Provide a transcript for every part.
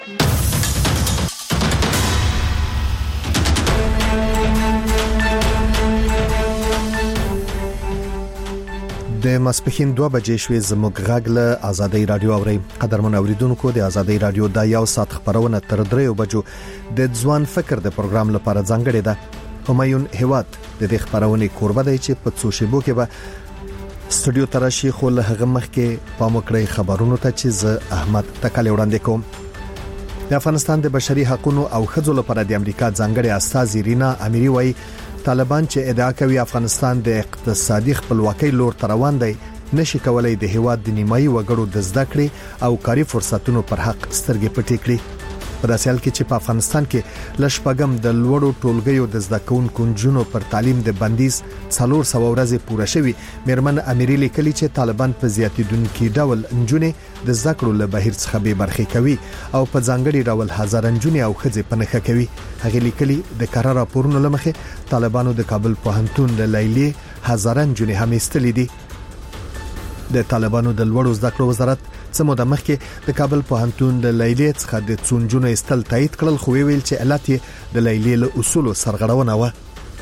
د ماسپخین 2 بجې شوې زموږ غږ له آزادۍ رادیو اوري. قدرمن اوریدونکو، د آزادۍ رادیو د یو سات خبرونه تر 3 بجو د ځوان فکر د پروګرام لپاره ځانګړې ده. همایون هیواد د دې خبرونه کوربه دی چې په څو شیبو کې به سټوډیو تراشي خو له هغه مخکې پام وکړئ خبرونو ته چې زه احمد تکل وړاندې کوم. د افغانستان د بشري حقوقو او ښځو لپاره د امریکا ځانګړې استاذ رینا امیری وایي طالبان چې ادعا کوي افغانستان د اقتصادي خپلواکۍ لور ته روان دی نشي کولای د هیواد د نیمایي وګړو د زده کړې او کاري فرصتونو پر حق سترګې پټې کړي. په داسې حال کې چې په افغانستان کې لشپګم د لوړو ټولګیو د زده کوونکو نجونو پر تعلیم د بندیز 400 ورځې پوره شوي، میرمن امیری لیکلي چې طالبان په زیاتیدونکو ډول نجونې د زده کړو له بهیر څخه به برخې کوي او په ځانګړي ډول هزار نجونې او ښځې پنهخه کوي. هغه لیکلي د قرار راپورونو لمخې طالبانو د کابل پوهنتون له لیلې هزار نجونې هم استلې دي. د طالبانو د لوړو زده کړو وزارت سمو د مخکې د کابل پوهنتون د لیلې څخه د څونجونو استل تایید کړل، خو ویل چې علت د لیلې له اصول سرغړونه و.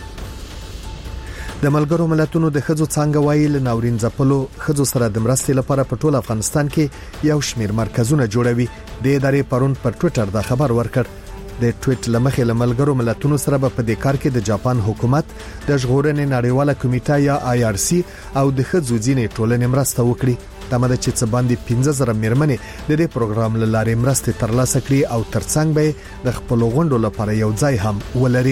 د ملګرو ملتونو د ښځو څنګه وایي له ناورین ځپلو ښځو سره د مرستې لپاره په ټول افغانستان کې یو شمېر مرکزونه جوړوي. د ادارې پرون پر ټوئیټر دا خبر ورکړ. د ټویټ لمخې له ملګرو ملتونو سره په دې کار کې د جاپان حکومت، د ژغورنې نړیواله کمیټه یا IRC او د ښځو ځینې ټولنې مرسته وکړي. دا مده چې څه باندې 15000 میرمنې د دې پروګرام له لارې مرسته ترلاسه کړي او ترڅنګ به د خپل غونډو لپاره یو ځای هم ولري.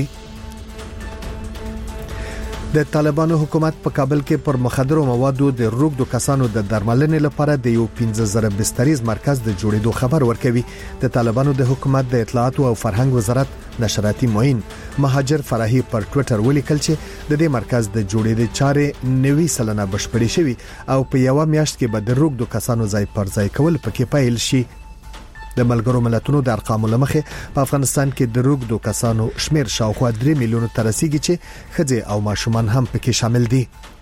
د طالبانو حکومت په کابل کې پر مخدرو موادو د روغدو کسانو د درملنې لپاره د یو 15000 بستریز مرکز د جوړېدو خبر ورکوي. د طالبانو د حکومت د اطلاعات او فرهنګ وزارت نشراتي معین مهاجر فرحي پر ټوئیټر ولیکل چې د دې مرکز د جوړېدو چارې 90% بشپړې شوي او په یو میاشت کې به د روغدو کسانو ځای پر ځای کول پکې پیل شي. د ملګرو ملتونو د ارقامو لمخې په افغانستان کې د روغدو کسانو شمیر شاوخوا 3 میلیونه تر رسیدي چې ښځې او ماشومان هم پکې شامل دي.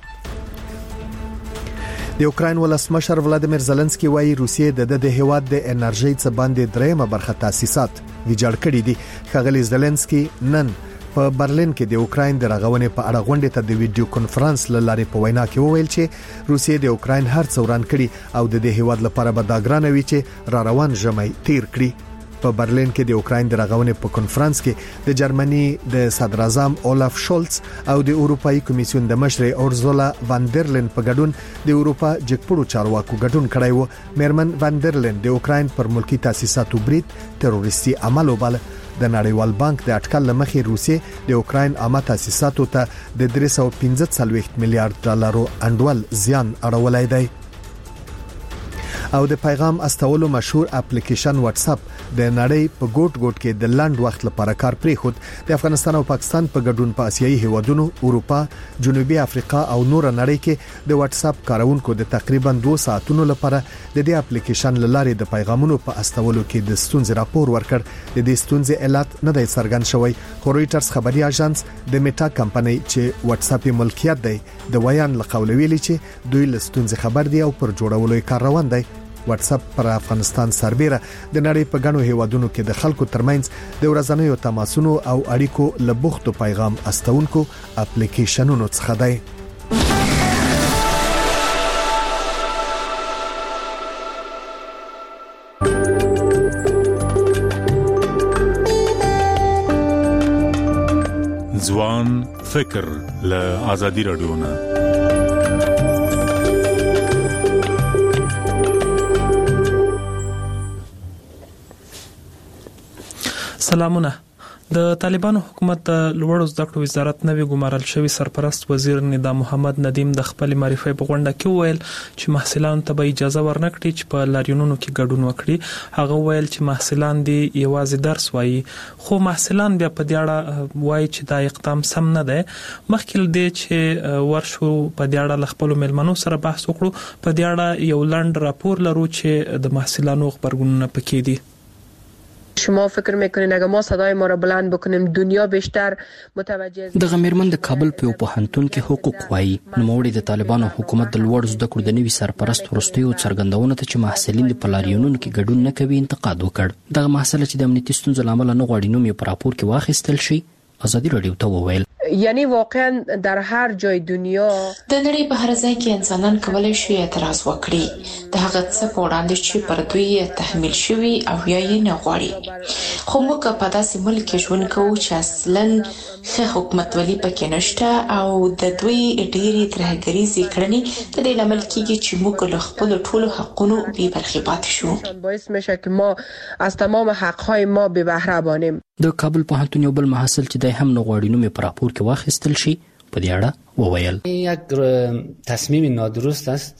د اوکراین ولسمشر ولادیمیر زيلنسکي وايي روسیې د هیواد د انرژي څخه باندې درېمه برخه تاسیسات ویجاړ کړي دي. ښاغلي زيلنسکي نن په برلین کې د اوکراین د رغونې په اړه غونډه ته د ویډیو کانفرنس لارې په وینا کې وویل چې روسیې د اوکراین هر څه وران کړي او د دې هیواد لپاره به دا ګرانه وي چې را روان ژمي تیر کړي. په برلین کې د اوکراین د رغونې په کانفرنس کې د جرمني د صدر اعظم اولاف شولز او د اروپאי کمیسیون د مشر اورزولا واندرلین په ګډون د اروپا جګپړو چارواکو ګډون کړی و. میرمن واندرلین د اوکراین پر ملکی تاسیساتو برید تروریستي عمل وباله. د نړیوال بانک د اټکل لمخې روسیې د اوکراین عامه تاسیساتو ته د 345 میلیارډ ډالرو انډول زیان اړولای دی. او د پیغام استولو مشهور اپلیکیشن واتس اپ د نړۍ په ګوټ ګوټ کې د لاند وخت لپاره کار پرې خود. د افغانستان او پاکستان په ګډون په اسیایي هیوادونو، اروپا، جنوبي افریقا او نور نړۍ کې د واتس اپ کارونکو د تقریبا 2 ساعتونو لپاره د دې اپلیکیشن لارې د پیغامونو په استولو کې د ستونزې راپور ورکړ. د دې ستونزې علت نه دی څرګند شوی، خو رويټرز خبري اژانس د میټا کمپنۍ چې واتس اپ ملکیت دی د ویان لقول ویلي چې دوی له ستونزې خبر دي او پر جوړولو کار روان دی. واتس اپ پر افغانستان سربېره د نړۍ په غنو هیوادونو کې د خلکو ترمنځ د ورځنیو تماسونو او اړیکو لبوختو پیغام استونکو اپلیکیشنونو څخه دی. ځوان فکر له آزادي رادیو نه. سلامونه. د طالبانو حکومت د لوړو زده کړو وزارت نوی ګمارل شوی سرپرست وزیر ندا محمد ندیم د خپل معرفي په غونډه کې ویل چې محصلانو ته به اجازه ورنکړي چې په لاریونونو کې ګډون وکړي. هغه ویل چې محصلان دي یوازې درس وایي، خو محصلان بیا په دې اړه وایي چې دا اقدام سم نه دی. مخکې دې چې ورشو په دې اړه ل خپل ملمنو سره بحث وکړو. په دې اړه یو لنډ راپور لرو چې د محصلانو خبرګونونه پکې دي. شما فکر میکنین اگر ما صدای ما را بلند بکنیم دنیا بیشتر متوجه د غمیرمن د کابل په پوهنتون کې حقوق وایي نوموړي د طالبانو حکومت د لوړ زده کړو د نوي سرپرست وروستیو څرګندونو ته چې محصلین د پلاریونونو کې ګډون نه کوي انتقاد وکړ دغه محصل چې د امنیتي ستونزو له امله نه غواړي نوم یې په راپور کې واخیستل شي ازادي راډیو ته وویل یعنی واقعا در هر جای دنیا د نړۍ په هر ځای کې انسانان کولی شي اعتراض وکړي د هغه څه په وړاندې چې پر دوی تحمیل شوي او یا یې نه غواړي خو موږ په داسې ملک کې ژوند کوو چې اصلا ښه حکومتولي پکې نشته او د دوی ډېرې ترهګریزې کړنې د دې لامل کېږي چې موږ له خپلو ټولو حقونو بې برخې پاتې شو باعث میشه که ما از تمام حقهای ما بې بهره بانیم د کابل پوهنتون یو بل محصل چې دای هم نه غواړي نوم یې په راپور کې واخیستل شي په دې اړه وویل یک تصمیم نادرست است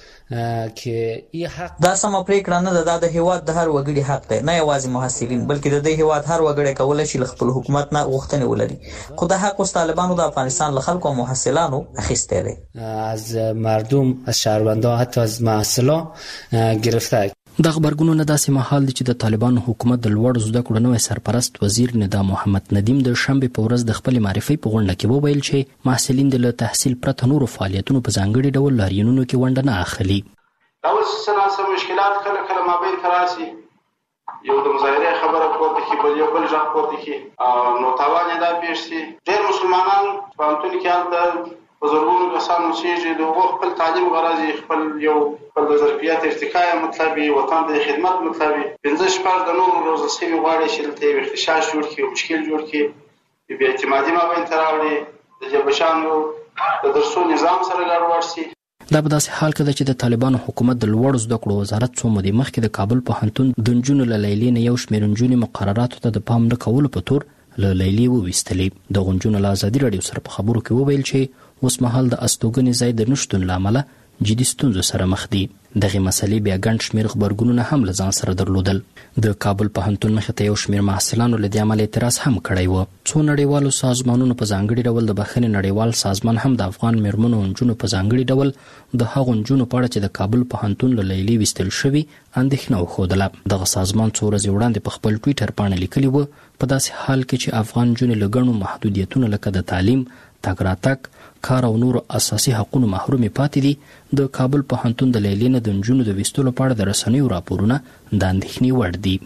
که این حق دا سم پریکړه نه ده د هیواد د هر وګړي حق دی نه یوازې محصلین بلکې د دې هیواد هر وګړی کولای شي خپل حکومت نه غوښتنې ولري خو د حق اوس طالبانو د افغانستان له خلکو او محصلانو اخیستی دی از مردم از شهروندان حتی از محصلان گرفته د خبرګونونو داسې مهال دي چې د طالبانو حکومت د لوړ زده کړو نوی سرپرست وزیر ندا محمد ندیم د شنبې په ورځ د خپل معرفي په غونډه کې وویل چې محصلین د تحصیل پرته نورو فعالیتونو په ځانګړي ډول لاریونونو کې ونډه نه اخلي اول څه مشکلات کله مابین تراسي یو د مظاهره خبره پورته کی بل یو بل ځای پورته کی نو تاوان دا پیښ شي ډېر مسلمانان په انټونی کې د بزرګونو کسانو چې د خپل تعلیم غرض خپل یو د ظرفیت ارتقاء مطلب وطن د خدمت مطلب 15 د نور روز سوي غواړي چې ته اختشاش جوړ کی او مشکل جوړ کی بیا اعتمادي ما بین تراوړي د جبشانو د درسو نظام سره ګډوډ شي دا په داسې حال کې ده چې د طالبانو حکومت د لوړ زده کړو وزارت څو مودې مخکې د کابل پوهنتون د نجونو له لیلې نه یو شمېر نجونې مقرراتو ته د پام نه کولو په تور له لیلې وویستلې د نجونو له ازادي راډیو سره په خبرو کې وویل چې اوس مهال د استوګنې ځای د نشتون له امله جدي ستونزو سره مخ دي دغه مسلې بیا ګڼ شمېر خبرګونونه هم له ځان سره درلودل د کابل پوهنتون مخې ته یو شمېر محصلانو له دې امله اعتراض هم کړی و څو نړیوالو سازمانونو په ځانګړي ډول د بخښنې نړیوال سازمان هم د افغان میرمنو او نجونو په ځانګړي ډول د هغو نجونو په اړه چې د کابل پوهنتون له لیلې ویستل شوي اندېښنه وښودله دغه سازمان څو ورځې وړاندې په خپل ټویټر پاڼه لیکلي و په داسې حال کې چې افغان نجونې له ګڼو محدودیتونو لکه د تعلیم تګ راتګ کار او نور اساسي حقوقو محرومې پاتې دي د کابل پوهنتون د لیلې نه د نجونو د ویستلو په اړه د رسنیو راپورونه د اندېښنې وړ دي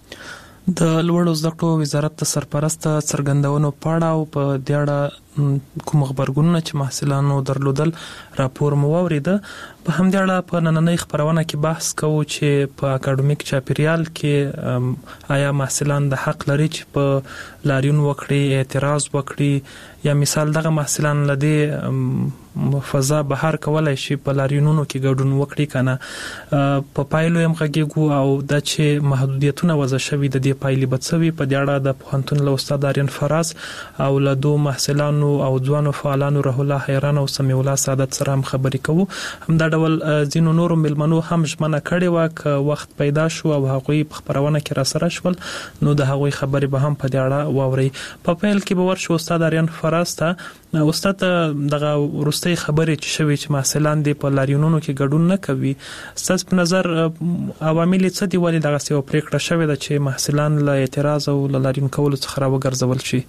د لوړو زده کړو وزارت د سرپرست څرګندونو په اړه او په دې اړه کوم خبرګونونه چې محصلانو درلودل راپور مو واوریده په همدې اړه په نننۍ خبرونه کې بحث کوو چې په اکاډمیک چاپیریال کې آیا محصلان د حق لري چې په لاریون وکړي اعتراض وکړي یا مثال دغه محصلان لدې فضا بهر کولای شي په لاریونونو کې ګډون وکړي کنه په پایلو هم غږیږو او د چې محدودیتونه وضع شوي د دې پایلې بڅوي په دې اړه د پوهنتون له استاد آرین فراز او له دوه محصلانو او ځوانو فعالانو رحول الله حیران او سمیع الله سعادت سره هم خبرې کوو هم دا ډول ځینو نورو ملمنو هم ژمنه کړې وه که وخت پیدا شو او هغوی په خبرونه کې را سره شول نو د هغوی خبرې به هم په دې اړه واورئ په پیل کې به ورشو استاد آرین فراز ته استاد دغه وروستۍ خبرې چې شوي چې محصلان دې په لاریونونو کې ګډون نه کوي ستاسو په نظر عوامل څه دي ولې دغسې یوه پرېکړه شوې ده چې محصلان له اعتراض او له لاریون کولو څخه راوګرځول شي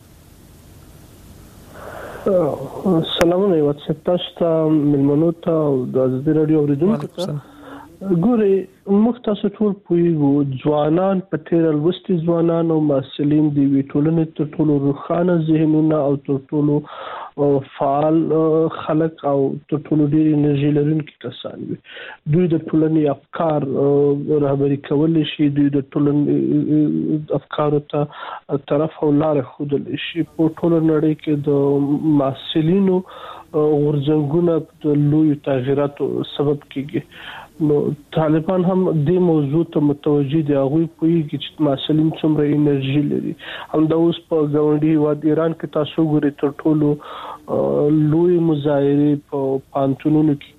سلامونه واتساپ تاسو ته ملمنو ته او د ازادي راډیو اوریدونکو ته ګوري موږ تاسو ټول پوهیږو ځوانان په تیر لوستي ځوانان او محصلین دی وی ټولنې تر ټولو روښانه ذهنونه او تر ټولو فعال خلک او تر ټولو ډېر انرژي لرونکي کسان وي دوی د ټولنې افکار رهبري کولی شي دوی د ټولنې افکارو ته طرف او لارې ښودلی شي په ټوله نړۍ کې د محصلینو غورځنګونه د لویو تغییراتو سبب کیږي نو طالبان هم دې موضوع ته متوجه دي هغوی پوهیږي چې محصلین څومره انرژي لري همدا اوس په ګاونډي هیواد ایران کې تاسو ګورئ تر ټولو لوی مظاهرې په پوهنتونونو کې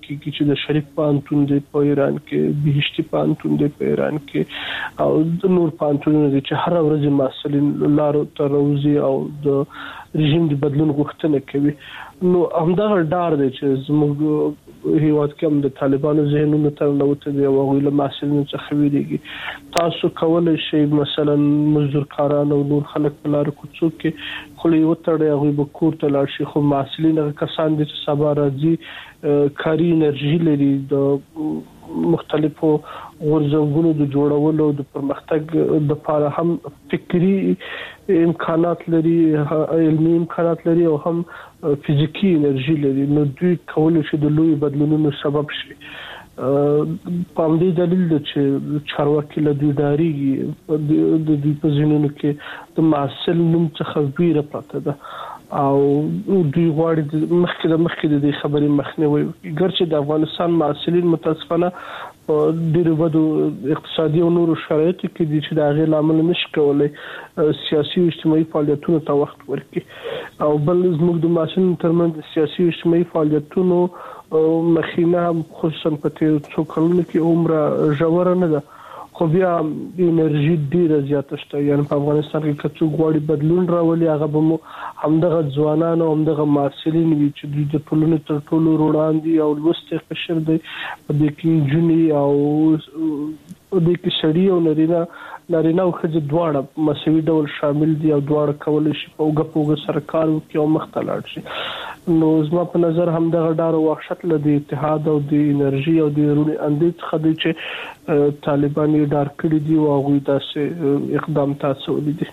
کېږي چې د شریف پانتون دی په ایران کې، بهشتي پانتون دی په ایران کې، او د نور پانتونونه دي چې هر ورځ محصلین لارو ته راوځي او د رژیم د بدلون غوښتنه کوي. نو همدغه ډار دی چې زموږ هیواد کې هم د طالبانو ذهنونو ته نوته دی او هغوی له محصلینو څخه ویریږي. تاسو کولی شئ مثلا مزدور کاران او نور خلک په لارو کوڅو کې خولې وتړئ، هغوی به کور ته لاړ شي، خو محصلین هغه کسان دي چې سبا راځي کاري انرژي لري، د مختلفو غورځنګونو د جوړولو د پرمختګ د لپاره هم فکری امکانات لري، علمي امکانات لري او هم فزیکی انرژي لري. نو دوی کولای شي د لوی بدلونونو سبب شي. په همدې دلیل ده چې چارواکي له دوی ډاریږي، د دوی په ذهنونو کې د محصل نوم څخه ویره پراته ده او دوی غواړي مخکې د دې خبرې مخنیوي وکړي. ګرچې د افغانستان محصلین متاسفانه په ډېرو بدو اقتصادي او نورو شرایطو کې دي چې د هغې له امله نشي کولی سیاسي او اجتماعي فعالیتونو ته وخت ورکړي. او بل زموږ د محصلینو ترمنځ د سیاسي او اجتماعي فعالیتونو مخینه خصوصا په تېرو څو کلونو کې عمره ژوره نه ده، خو بیا انرژي ډیره زیاته شته. یعنی په افغانستان کې که څوک غواړي بدلون راولي هغه به مو همدغه ځوانان او همدغه محصلین وي چې دوی د ټولنې تر ټولو وړاندې او لوستي قشر دی. په دې کې نجونې او په دې کې سړي او نارینه او ښځې دواړه مساوي ډول شامل دي او دواړه کولی شي په اوږه سره کار وکړي او مخ ته لاړ شي. نو زما په نظر همدغه ډار او وحشت له د اتحاد او د انرژي او د رونی اندې څخه دی چې طالبان یې ډار کړي دي او هغوی داسې اقدام تاسولی دي.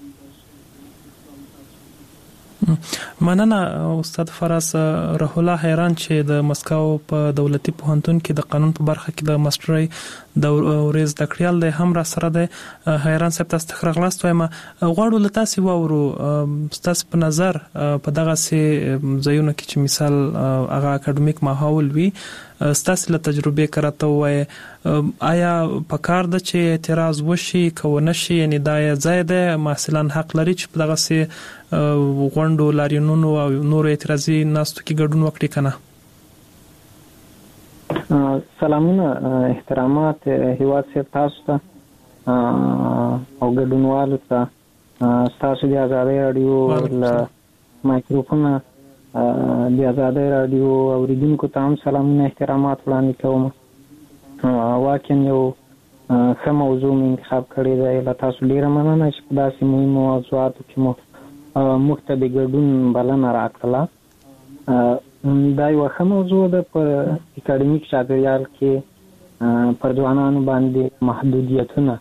مننه استاد فراس. روح الله حیران چې د مسکو په دولتي پوهنتون کې د قانون په برخه کې د ماسترۍ د ورځ د کړیال د هم را سره د حیران صاحب تاسو ته خلاص وایم. غواړو له تاسو وورو تاسو په نظر په دغه سي ځایونو کې چې مثال هغه اکیډمیک ماحول وي ستاسو له تجربه کراته وای آیا په کار د چې اعتراض وشي کوونه شي، یعنی دا زیاده محصلان حق لري چې په دغه سي غونډو لارینونو او نور اعتراضي ناستو کې ګډون وکړي کنه؟ سلامونه، احترامات هیواد صاحب تاسو ته او ګډونوالو ته. تاسو د آزادۍ رادیو له مایکروفونه د آزادۍ رادیو اوریدونکو ته هم سلامونه احترامات وړاندې کوم. واقعا یو ښه موضوع مې انتخاب کړی دی. له تاسو ډېره مننه چې په داسې مهمو موضوعاتو کې مو موږ ته د ګډون بلنه راکړله. دا یوه ښه موضوع ده. په اکاډمیک چاپېریال کې پر ځوانانو باندې محدودیتونه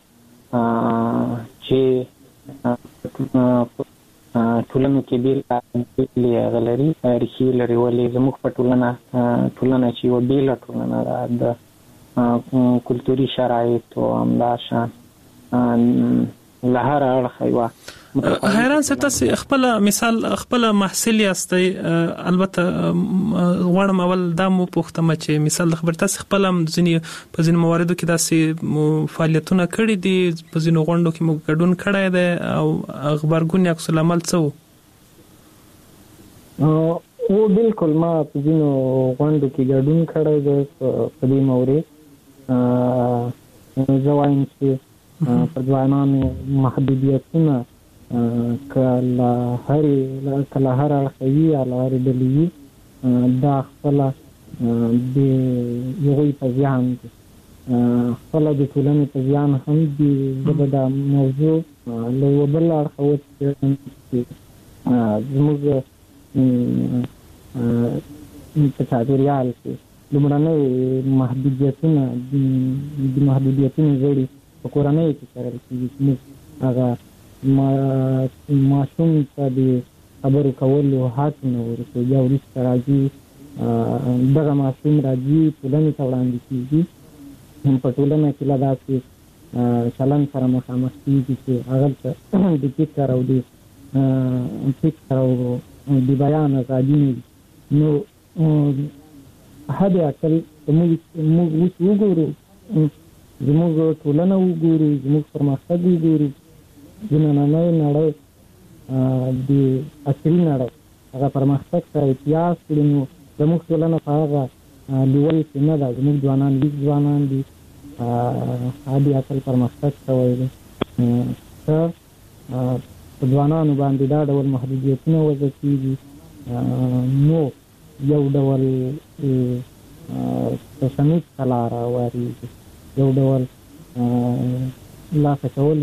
چې ټولنو کې بیل هغه لري ریښې لري. ولې زموږ په ټولنه چې یوه بیله ټولنه ده د کلتوري شرایطو همداشان له هر اړخه یوه حیران صاحب تاسو خپل مثال خپل محصل یاستئ. البته غواړم اول دا مو پوښتنه چې مثال د خبر تاسو خپل په ځینو مواردو کې داسې فعالیتونه کړي دي، په ځینو غونډو کې مو ګډون کړی دی او خبرګون عکس العمل څه و؟ او بالکل ما په ځینو غونډو کې ګډون کړی دی. په دې مورد زه وایم چې په ځوانانو محدودیتونه کله هر اړخه وي یا له هرې ډلې وي دا خپله د هغوی په زیان دي، خپله د ټولنې په زیان هم دي. زه به دا موضوع له یوه بل اړخه وڅېړم چې زموږ په چاپېریال کې لومړنۍ محدودیتونه د محدودیتونو زړي په کورنیو کې کرل کېږي چې موږ هغه ماشوم ته د خبرو کولو حق نه ورکوي. بیا وروسته راځي دغه ماشوم راځي ټولنې ته وړاندې کېږي، په ټولنه کې له داسې چلند سره مخامخ کېږي چې هغه د فکر او د بیان ازادي نه وي. نو حد اقل موږ اوس وګورو، زموږ ټولنه وګورو، زموږ پرمختګ وګورو، د نننۍ نړۍ د عصري نړۍ هغه پرمختګ سره اتیاس کړي. نو زموږ ټولنه په هغه لیول کې نه ده. زموږ ځوانان لیک ځوانان دي، عادي اصل پرمختګ کوي دي. په ځوانانو باندې دا ډول محدودیتونه وضع کېږي، نو یو ډول تشنج ته لاره واریږي، یو ډول لاسه کولو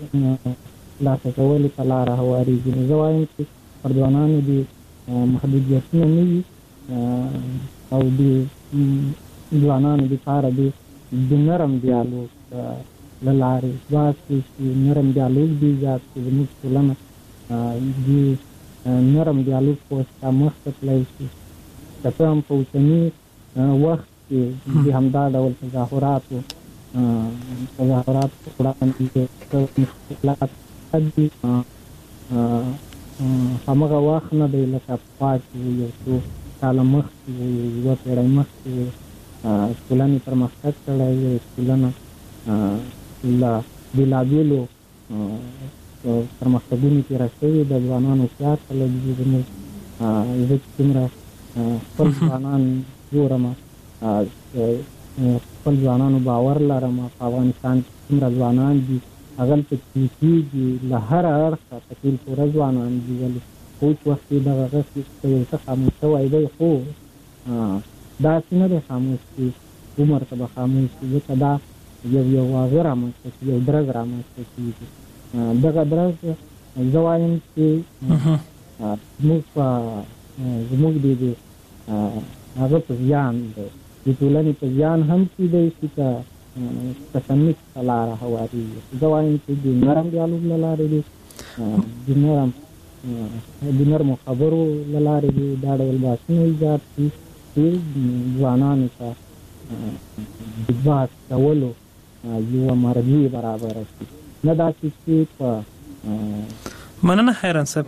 ته لاره هواریږي. نو زه وایم چې پر ځوانانو دې محدودیتونه نه وي او د ځوانانو دپاره د نرم دیالوګ له لارې بحث وشي، نرم دیالوګ دې ایجاد کړي. زموږ ټولنه د نرم دیالوګ په واسطه مخته تللی شي. که څه هم په اوسني وخت کې د همدا ډول تظاهراتو وړاندې مشکلات دي، همغه وخت نه دی لکه پخوا چې یو څو کاله مخکې یوه پېړۍ مخکې ټولنې پرمختګ کړی وي. ټولنه له بېلابېلو پرمختګونو تېره شوې د ځوانانو هوښیار خلک دي. زموږ زه چې څومره خپل ځوانان ګورم، خپل ځوانانو باور لرم. په افغانستان کې څومره ځوانان دي هغلته کېږي، له هره اړخه تکیل پوره ځوانان دي، ولې په اوس وخت کې دغه غږ یو څه خاموش شوی دی، خو داسې نه دی خاموش چې عمر ته به خاموش شي، ځکه دا یو هغه رامنځته کېږي، یو درز رامنځته کېږي. دغه درز زه وایم چې زموږ د هغه په زیان دی، د ټولنې په زیان هم کېدی شي که تشنج ته لاره هواریږي. زه وایم چې د نرم دیالوګ له لارې دی، د نرمو خبرو له لارې دی دا ډول بحثونه ایجاد شي چې ځوانانو ته د بحث کولو یوه مرجع برابره شي، نه داسې چې په مننه حیران صاحب.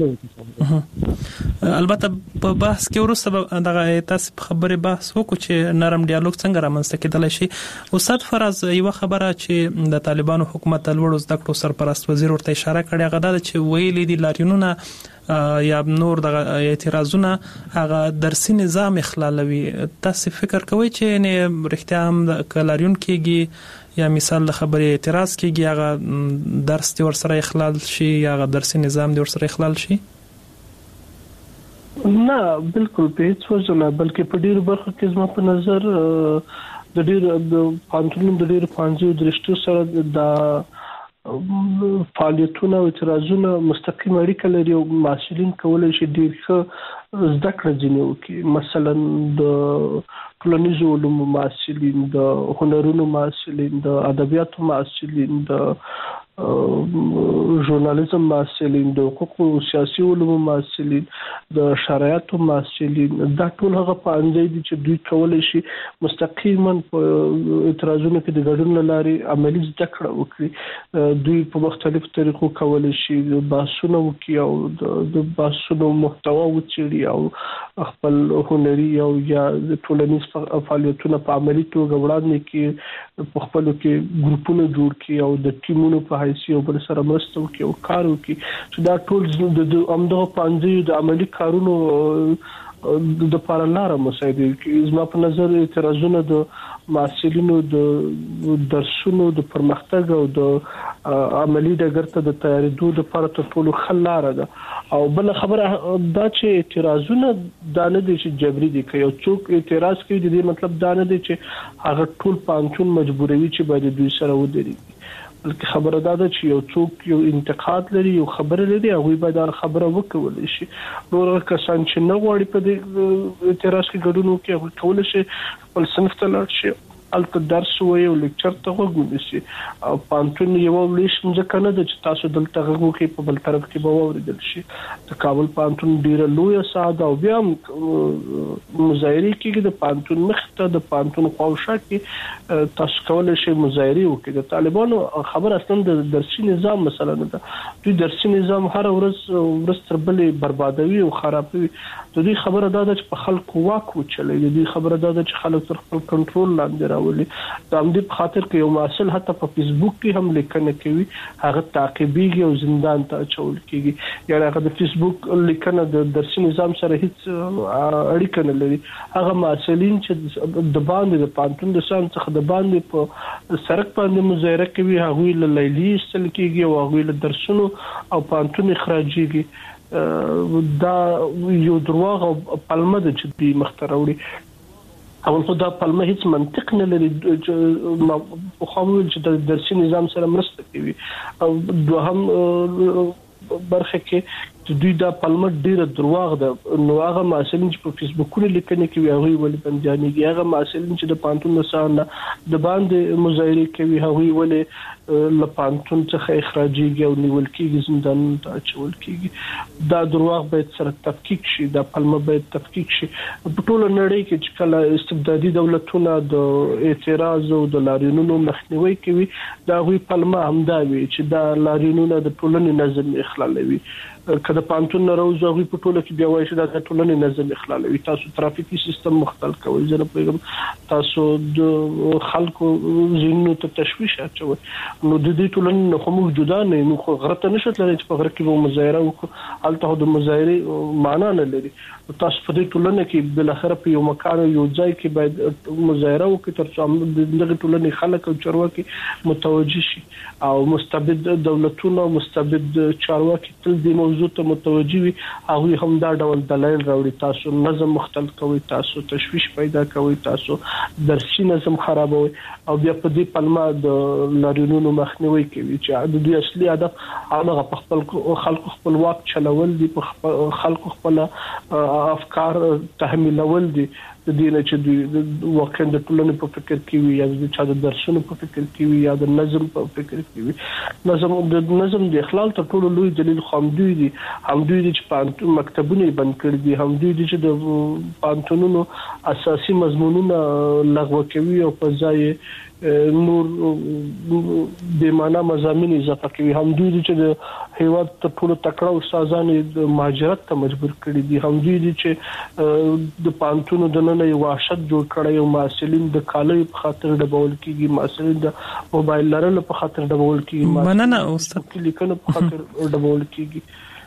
البته په بحث کې وروسته دغه تاسو خبرې بحث وکړو چې نرم ډیالوګ څنګه رامنځته کېدلی شي. استاد فراز یو خبره چې د طالبانو حکومت د لوړو زده کړو سرپرست وزیر ورته اشاره کړې هغه دا چې ویلي دي لاریونونه یا نور د اعتراضونه هغه درسي نظام اخلالوي. تاسو فکر کوئ چې نه رښتیا هم کلاریون کېږي یا مثال د خبرې اعتراض کېږي هغه درس دی ورسره اخلال شي یا هغه درسي نظام دی ورسره اخلال شي؟ نه بالکل په هیڅ وجه نه، بلکې په ډیرو برخو کې زما په نظر د ډیرو پوهنتونونو د ډیرو پوهنځیو درشتو سره د فعالیتونه او اعتراضونه مستقیم اړیکه لري او محصلین کولی شي ډیر ښه زده کړه ځینې وکړي. مثلا د ټولنیزو علومو محصلین، د هنرونو محصلین، د ادبیاتو محصلین، د ژورنالیزم محصلین، د حقوق او سیاسي علومو محصلین، د شرایطو محصلین، دا ټول هغه پوهنځي دي چې دوی کولی شي مستقیما په اعتراضونو کې د ګډون له لارې عملي زده کړه وکړي. دوی په مختلفو طریقو کولی شي بحثونه وکړي او د بحثونو محتوا وڅېړي او خپل هنري او یا ټولنیز فعالیتونه په عملي توګه وړاندې کړي، په خپلو کې ګروپونه جوړ کړي او د ټیمونو په حیث یو بل سره مرسته وکړي او کار وکړي. چې دا ټول د همدغه پوهنځیو د عملي کارونو د لپاره لاره مساعده کوي. زما په نظر اعتراضونه د محصلینو د درسونو د پرمختګ او د عملي ډګر ته د تیارېدو لپاره تر ټولو ښه لاره ده. او بل خبره دا چې اعتراضونه دا نه دي چې جبري دي، که یو څوک اعتراض کوي د دې مطلب دا نه دی چې هغه ټول پوهنتون مجبوروي چې باید دوی سره ودرېږي، بلکې خبره دا ده چې یو څوک یو انتقاد لري، یو خبره لري، هغوی باید دا خبره وکولی شي. نور کسان چې نه غواړي په دې اعتراض کې ګډون وکړي هغوی کولی شي خپل صنف ته لاړ شي، هلته درس ووایي او لیکچر ته غوږ ونیسي. او پوهنتون یوه لوی ځمکه نه ده چې تاسو دلته غږ وکړئ په بل طرف کې به واورېدل شي. د کابل پوهنتون ډېره لویه ساحه ده او بیا هم مظاهرې کېږي د پوهنتون مخې ته، د پوهنتون خواوشا کې تاسو کولی شئ مظاهرې وکړئ. د طالبانو خبر اصلا د درسي نظام مسله نه ده، دوی درسي نظام هر ورځ تر بلې بربادوي او خرابوي. د دوی خبره دا ده چې په خلکو واک وچلوي، د دوی خبره دا ده چې خلک تر خپل کنټرول لاندې راولي. راولي د همدې په خاطر کې یو محصل حتی په فیسبوک کې هم لیکنه کوي هغه تعقیبېږي او زندان ته اچول کېږي یعنی هغه د فیسبوک لیکنه د درسي نظام سره هیڅ اړیکه نه لري هغه محصلین چې د باندې د پانتون د سان څخه د باندې په سرک باندې مظاهره کوي هغه له لیلی استل کېږي او هغه له درسونو او پانتون اخراجيږي دا یو درواغ او پلمه د چې مختروړي او خو دا پلمه هیڅ منطق نه لري په خامل چې د درسي نظام سره مرسته کوي او دوهم برخه کې دوی دا پلمه ډیره درواغ ده نو هغه محصلین چې په فیسبوکونو لیکنه کوي هغه ولې بنديانيږي هغه محصلین چې د پانتون نسانه د باندې مظاهره کوي هغه ولې لپانتون څخه اخراجيږي او نیول کېږي زندان ته اچول کېږي دا درواغ باید سره تفکیک شي دا پلمه باید تفکیک شي په ټول نړۍ کې چې کله استبدادي دولتونه د اعتراض او د لاریونونو مخنیوي کوي دا غوي پلمه همدا وي چې دا لاریونونه د ټولنې نظم اخلالوي کله پانتون نه راوځي هغه په ټوله کې بیا وایي چې د ټولنې نظم اخلالوي تاسو ترافیکي سیستم مختل کوئ زه پیغام تاسو د خلکو زینو ته تشویش اچوي نو د دې ټولنې نه کوم جدا نه نو خو غرته نشته لري چې په غره کې مظاهره وکړي الته د مظاهره معنا نه لري تاسو په دې ټولنه کې بل اخر په یو مکان یو ځای کې باید مظاهره وکړي تر څو د ټولنې خلک او چارواکي متوجي شي او مستبد دولتونه مستبد چارواکي تل دې موضوع ته متوجي وي هغه هم دا ډول دلایل راوړي تاسو نظم مختل کوي تاسو تشویش پیدا کوي تاسو درسي نظم خرابوي او بیا په دې پلمه د لاریونونو مخنیوي کوي چې د دوی اصلي هدف هغه په خپل خلکو خپل واک چلول دي په خلکو خپل افکار تحمیلول دي د دې نه چې د واقع د ټولنې په فکر کې وي یا د چا د درسونو په فکر کې وي یا د نظم په فکر کې وي نظم د اخلال ته ټول لوی دلیل خامدوی دي چې په مکتبونه بند کړي دي همدوی دي چې د پانتونونو اساسي مضمونونه لغوه کوي او په ځای نور د معنا مضامین اضافه کوي همدوی دي چې د هیواد ته ټول تکړه استادان د مهاجرت ته مجبور کړي دي همدوی دي چې د پانتونو د نن یو وحشت جوړ کړي او محصلین د کالج په خاطر ډبول کیږي محصلین د موبایل لرلو په خاطر ډبول کیږي مننه استاد لیکنه په خاطر ډبول کیږي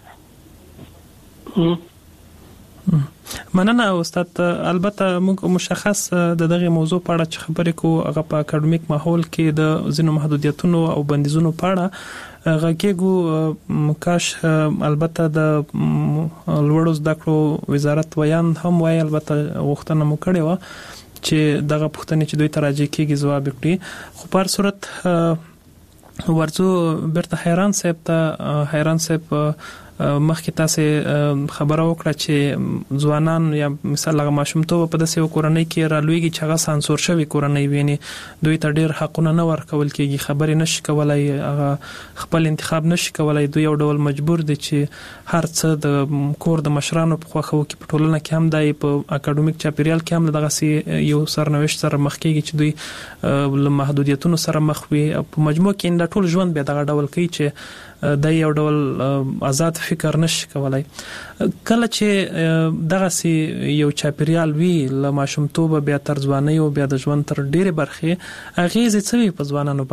مننه استاد البته موږ مشخص د دغه موضوع په اړه چې خبرې کوو هغه په اکیډمیک ماحول کې د ځینو محدودیتونو او بندیزونو په اړه غږیږو کاش البته د لوړو زده کړو وزارت ویان هم وایي البته غوښتنه مو کړې و چې دغه پوښتنې چې دوی ته راځي کېږي ځواب کړي خو په هر صورت ورځو برته حیران صاحب مخکې تاسو خبره وکړه چې ځوانان یا مثال هغه ماشومتوب په داسې کورنۍ کې رالويږي چې هغه سانسور شوی کورنۍ ویني دوی ته ډېر حقونه نه ورکول کېږي خبرې نشي کولای هغه خپل انتخاب نشي کولای دوی یو ډول مجبور دي چې هر څه د کور د مشرانو په خوخه کې په ټولنه کې هم دای په اکیډمیک چاپیریال کې هم دغه یو سرنوشت سره مخ کېږي چې دوی له محدودیتونو سره مخ وي په مجموع کې د ټول ژوند به دغه ډول کوي چې د یو ډول آزاد فکر نشي کولای کله چې دغه سي یو چاپیریال وی له ماشومتوب بیا تر ځوانۍ او بیا د ژوند تر ډیره برخه اغیزه څه په ځوانانو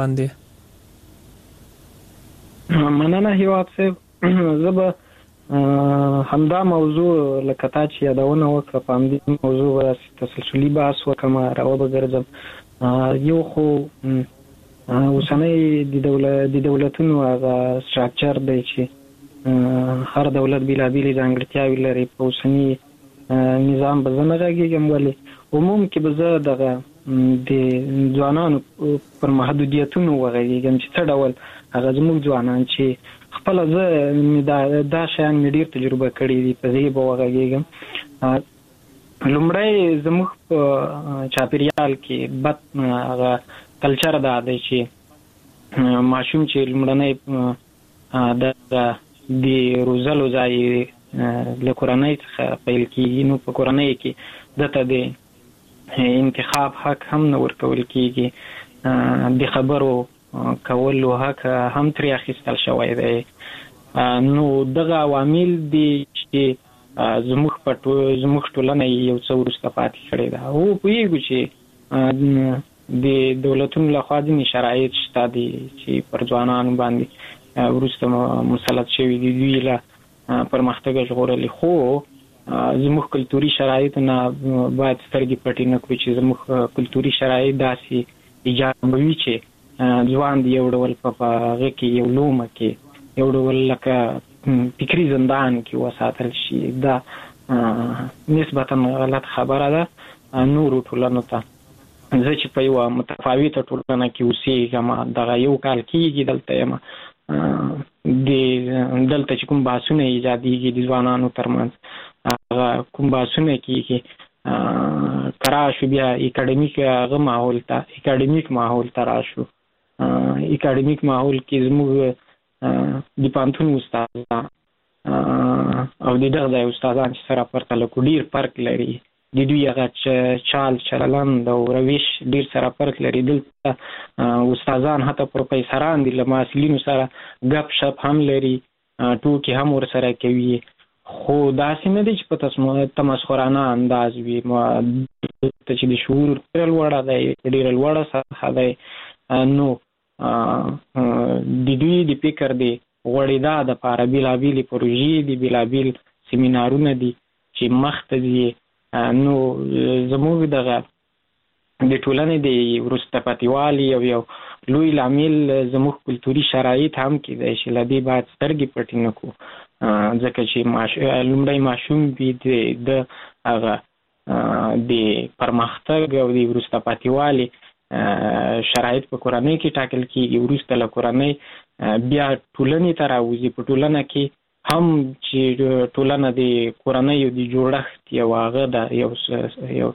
باندې مننه هیواد صاحب زبا همدا موضوع لکه تا چې یادونه وکړه په همدې موضوع تسلسلي بحث وکم راو بګرځم یو خو اوسنۍ د دولتونو هغه سټراکچر دی چې هر دولت بېلابېلې ځانګړتیاوې لري په اوسني نظام به زه نه غږېږم ولې عموم کې به زه دغه د ځوانانو پر محدودیتونو وغږېږم چې څه ډول هغه زموږ ځوانان چې خپله زه دا شیان مې ډېر تجربه کړي دي په دې به وغږېږم لومړی زموږ په چاپېریال کې بد هغه کلچر دا دی چې ماشوم چې لومړنی د روزلو ځای له کورنۍ څخه پیل کېږي نو په کورنۍ کې دته د انتخاب حق هم نه ورکول کېږي د خبرو کولو حق هم ترې اخیستل شوی دی نو دغه عوامل دي چې زموږ ټولنه یو څه وروسته پاتې کړې ده او پوهېږو چې د دولتونو لخوا ځینې شرایط شته دي چې پر ځوانانو باندې وروسته مسلط شوي دي، دوی له پرمختګ ژغورلي، خو زموږ کلتوري شرایط نه باید سترګې پټې نه کړو چې زموږ کلتوري شرایط داسې ایجابوي چې ځوان د یو ډول په هغه کې یو لومه کې یو ډول لکه فکري زندان کې وساتل شي. دا نسبتا غلط خبره ده نورو ټولنو ته. زه چې په یوه متفاوته ټولنه کې اوسېږم، دغه یو کال کېږي دلته یم، دلته چې کوم بحثونه ایجادېږي د ځوانانو ترمنځ، هغه کوم بحثونه کېږي که راشو بیا اکاډمیک ماحول ته راشو. اکاډمیک ماحول کې زموږ د پوهنتون استادان او د دغه ځای استادان چې سره پرتله کړو ډېر فرق لري، د دوی هغه چال چلند او روش ډېر سره فرق لري. دلته استادان حتی پروفیسران دي له محصلینو سره ګپ شپ هم لري، ټوکې هم ورسره کوي، خو داسې نه دی چې په تمسخرانه انداز وي. چې د شعور ډېره لوړه دی، ډېره لوړه سطحه دی، نو د دوی د فکر د غوړېدا دپاره بېلابېلې پروژې دي، بېلابېل سیمینارونه دي چې مخته ځي. نو زموږ دغه د ټولنې د وروسته پاتې والي یو لوی لامل زموږ کلتوري شرایط هم کېدای شي. له دې باید سترګې پټې نه کړو، ځکه چې لومړی ماشوم وي د هغه د پرمختګ او د وروسته پاتې والي شرایط په کورنۍ کې ټاکل کېږي، وروسته له کورنۍ بیا ټولنې ته راوځي. په ټولنه کې هم چې ټولنه د کورنۍ د جوړښت یو هغه ده، یو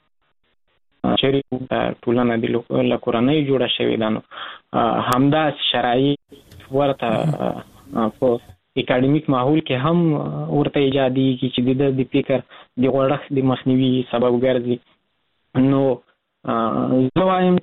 ټولنه د کورنۍ جوړه شوې ده، نو همداسې شرایط ورته په اکاډمیک ماحول کې هم ورته ایجادېږي چې د فکر د غوړښت د مخنیوي سبب ګرځي. نو زه وایم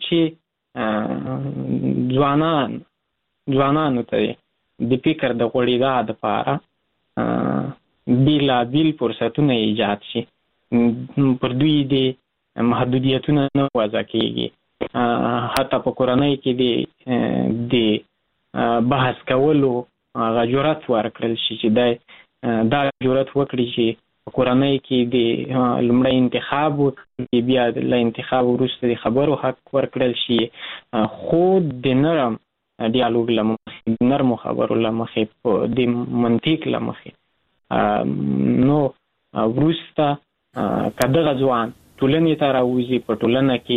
چې ځوانانو ته د فکر د غوړېدا دپاره بېلابېل فرصتونه ایجاد شي، پر دوی د محدودیتونه نه وضع کېږي. حتی په کورنۍ کې د بحث کولو هغه جرأت ورکړل شي چې دا جرأت وکړي چې په کورنۍ کې د لومړی انتخاب وکړي، بیا له انتخاب وروسته د خبرو حق ورکړل شي، خو د نرم ډیالوګ له مخې، د نرمو خبرو له مخې، د منطق له مخې. نو وروسته که دغه ځوان ټولنې ته راوځي، په ټولنه کې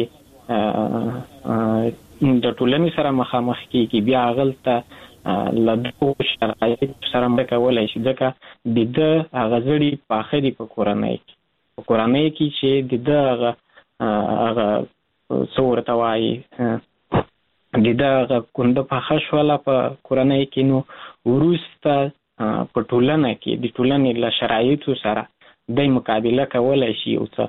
د ټولنې سره مخامخ کېږي، بیا هغلته له دغو شرایطو سره مړه کولی شي، ځکه د ده هغه زړي پاخه دي په کورنۍ کې چې د ده هغه څه ورته وایي، د ده هغه کونده پاخه شوله په کورنۍ کې. نو وروسته په ټولنه کې د ټولنې له شرایطو سره دی مقابله کولی شي یو څه،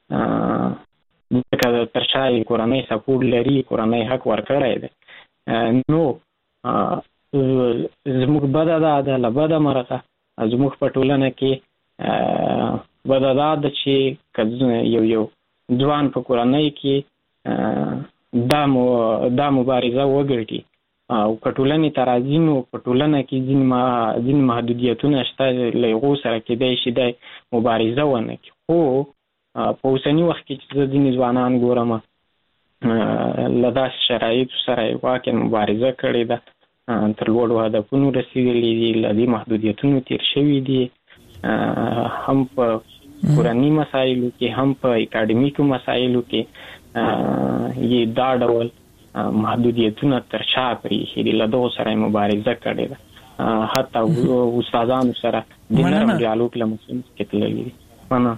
ځکه تر شا یې کورنۍ سپورټ لري، کورنۍ حق ورکړی دی. نو زموږ بده ده له بده مرغه زموږ په ټولنه کې بده ده چې یو ځوان په کورنۍ کې دا مبارزه وګټي او که ټولنې ته راځي، نو په ټولنه کې ځینې محدودیتونه شته، له هغو سره کېدای شي دی مبارزه ونه کړي. خو په اوسني وخت کې چې زه ځینې ځوانان ګورم له داسې شرایطو سره واقعا مبارزه کړې ده، تر لوړو هدفونو رسېدلي دي، له دې محدودیتونو تېر شوي دي، هم په کورني مسایلو کې هم په اکاډمیکو مسایلو کې یې دا ډول محدودیتونه تر شا پرېښي دي، له دغو سره یې مبارزه کړې ده. حتی استادانو سره د نرم ډیالوګ له مخې کې تللي دي. مننه.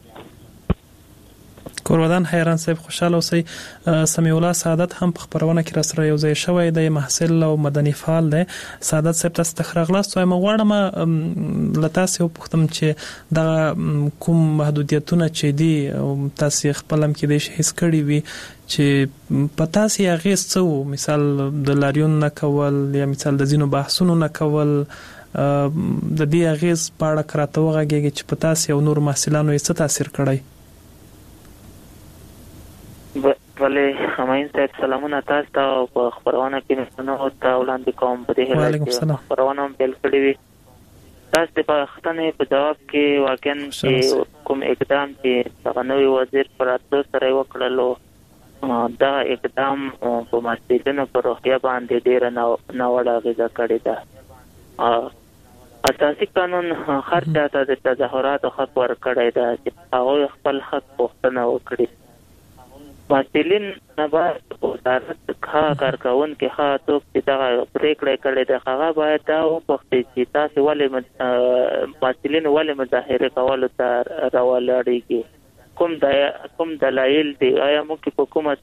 کورودان حیران صاحب، خوشاله اوسئ. سمیع الله سعادت هم په خبرونه کې را سره یو ځای شوی دی، محصل او مدني فعال دی. سعادت صاحب، تاسو ته ښه راغلاست. وایم غواړم له تاسې وپوښتم چې دغه کوم محدودیتونه چې دي تاسې خپل هم کېدای شي حس کړي وي چې په تاسې اغېز څه و، مثال د لاریون نه کول یا مثال د ځینو بحثونو نه کول، د دې اغېز په اړه که راته وغږېږي چې په تاسې او نور محصلانو یې څه تاثیر کړی؟ بله همین صاحب سلامونه تاسو ته په خبرونه کې نو ته وړاندې کوم په دې هله خبرونه بل کړی وي تاسو په خطنه په جواب کې واقعا کوم اقدام چې نوی وزیر پر تاسو سره وکړلو دا اقدام په مسجدونو پر روحیه باندې ډیر نه وړاغه کړی دا اساسي قانون هر چاته د تظاهرات حق ورکړی دا چې هغه خپل حق پوښتنه وکړي مسئولین نه باید وزارت کارکون کې څوک چې دا پریکړه کړې ده هغه باید دا وپوښتي چې تاسو ولې مسئولین ولې مظاهره کول ته راولاړېږي کوم دلایل دي آیا موږ په کومه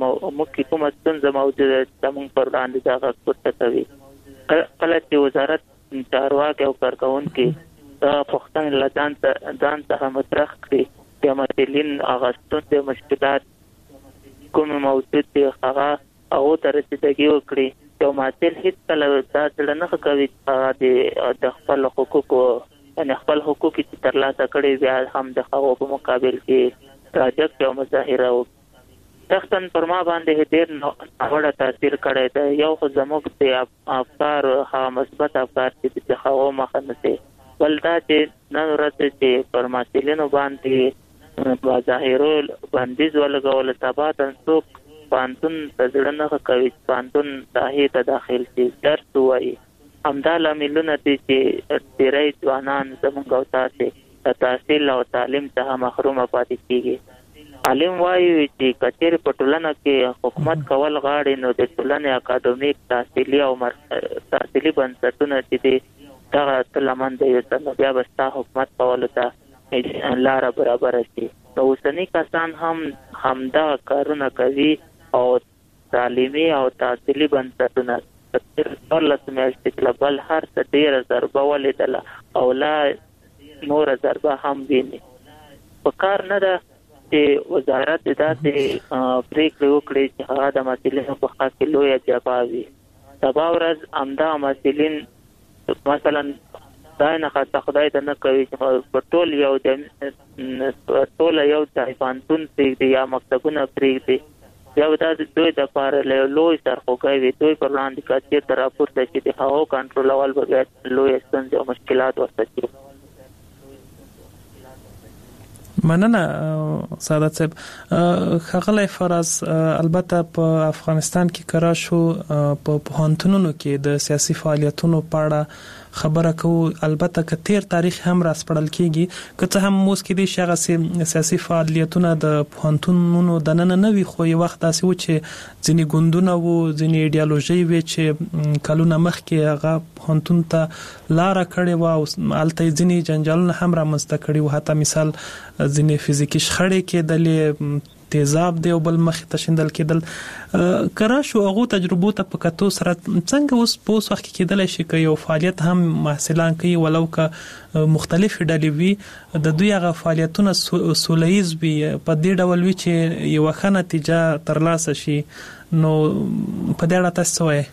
ستونزه موجوده ده موږ پر وړاندې دا غږ پورته کوي کله چې وزارت چارواکي او کارکون کې دا پوښتنه ځان ته مطرح کړي چې مسئولین هغه ستونزې مشکلات کوم موجود دی هغه او تر رسیدګي وکړي چې مسئول هیڅ کله دا څه نه کوي د خپل حقوقو ان خپل حقوق چې ترلاسه کړي بیا هم د هغو په مقابل کې راځي او مظاهره او تختن پر ما باندې ډېر نوړه تاثیر کړی دی یو خو زموږ د افکار ها مثبت افکار چې د هغو مخه نه دي بل دا چې نن ورځ چې پر مسئولینو باندې ظاهرو بندیز ولګول ثباتن څوک پانتون تجربه کوي پانتون داهي ته داخل شي درس وایي همدا لاملونه دي چې ډېری ځوانان زموږ او تاسو تحصیل او تعلیم څخه محروم پاتې کیږي عالم وایي چې کچېر په ټولنه کې حکومت کول غاړي نو د ټولنې اکاډمیک تحصیلي او تحصیلي بنسټونه چې دي دا تلمن دی چې بیا بستا حکومت کول ته لاره برابر شي نو اوسنی کسان همدا کارونه کوي او تعلیمي او تحصیلي بنسټونه څلور میاشتې بل هر څه ډېره ضربه ولیدله او لا نور ضربه هم ویني په کار نه ده چې وزارت داسې پریکړې وکړي چې هغه د مسئولینو په خوا کې لویه جفا وي سبا ورځ همدا مسئولین مثلا دا نه خاصه خدای ته نه کوي چې په ټول یو ځای پانتون پرېږدي یا مکتبونه پرېږدي یا دا دوی د پاره لوی سرخوږی وي دوی پر وړاندې که چېرته راپورته شي د هغو کنټرولول به بیا لویې ستونزې او مشکلات ورته شي مننه سعادت صاحب ښاغلی فراز البته په افغانستان کې کرا شو په پوهنتونونو کې د سیاسي فعالیتونو په اړه خبره کوو البته که تیر تاریخ هم راسپړل کیږي که څه هم موږ کې دي شغه سیاسي فعالیتونه د پوهنتونونو د نن نه وي خو یو وخت داسې و چې ځینې ګوندونه وو ځینې ایډیالوژي وي چې کلونه مخکې هغه پوهنتون ته لاره کړې وه او هلته یې ځینې جنجالونه هم رامنځته کړي وو حتی مثال ځینې فزیکي شخړې کېدلې تیزاب دی او بل مخې ته شیندل کېدل کرا شو هغو تجربو ته په کتو سره څنګه اوس په اوس وخت کې کېدلی شي که یو فعالیت هم محصلان کوي ولو که مختلفې ډلې وي د دوی هغه فعالیتونه سوله ییز وي په دې ډول وي چې یوه ښه نتیجه ترلاسه شي نو په دې اړه تاسو څه وایئ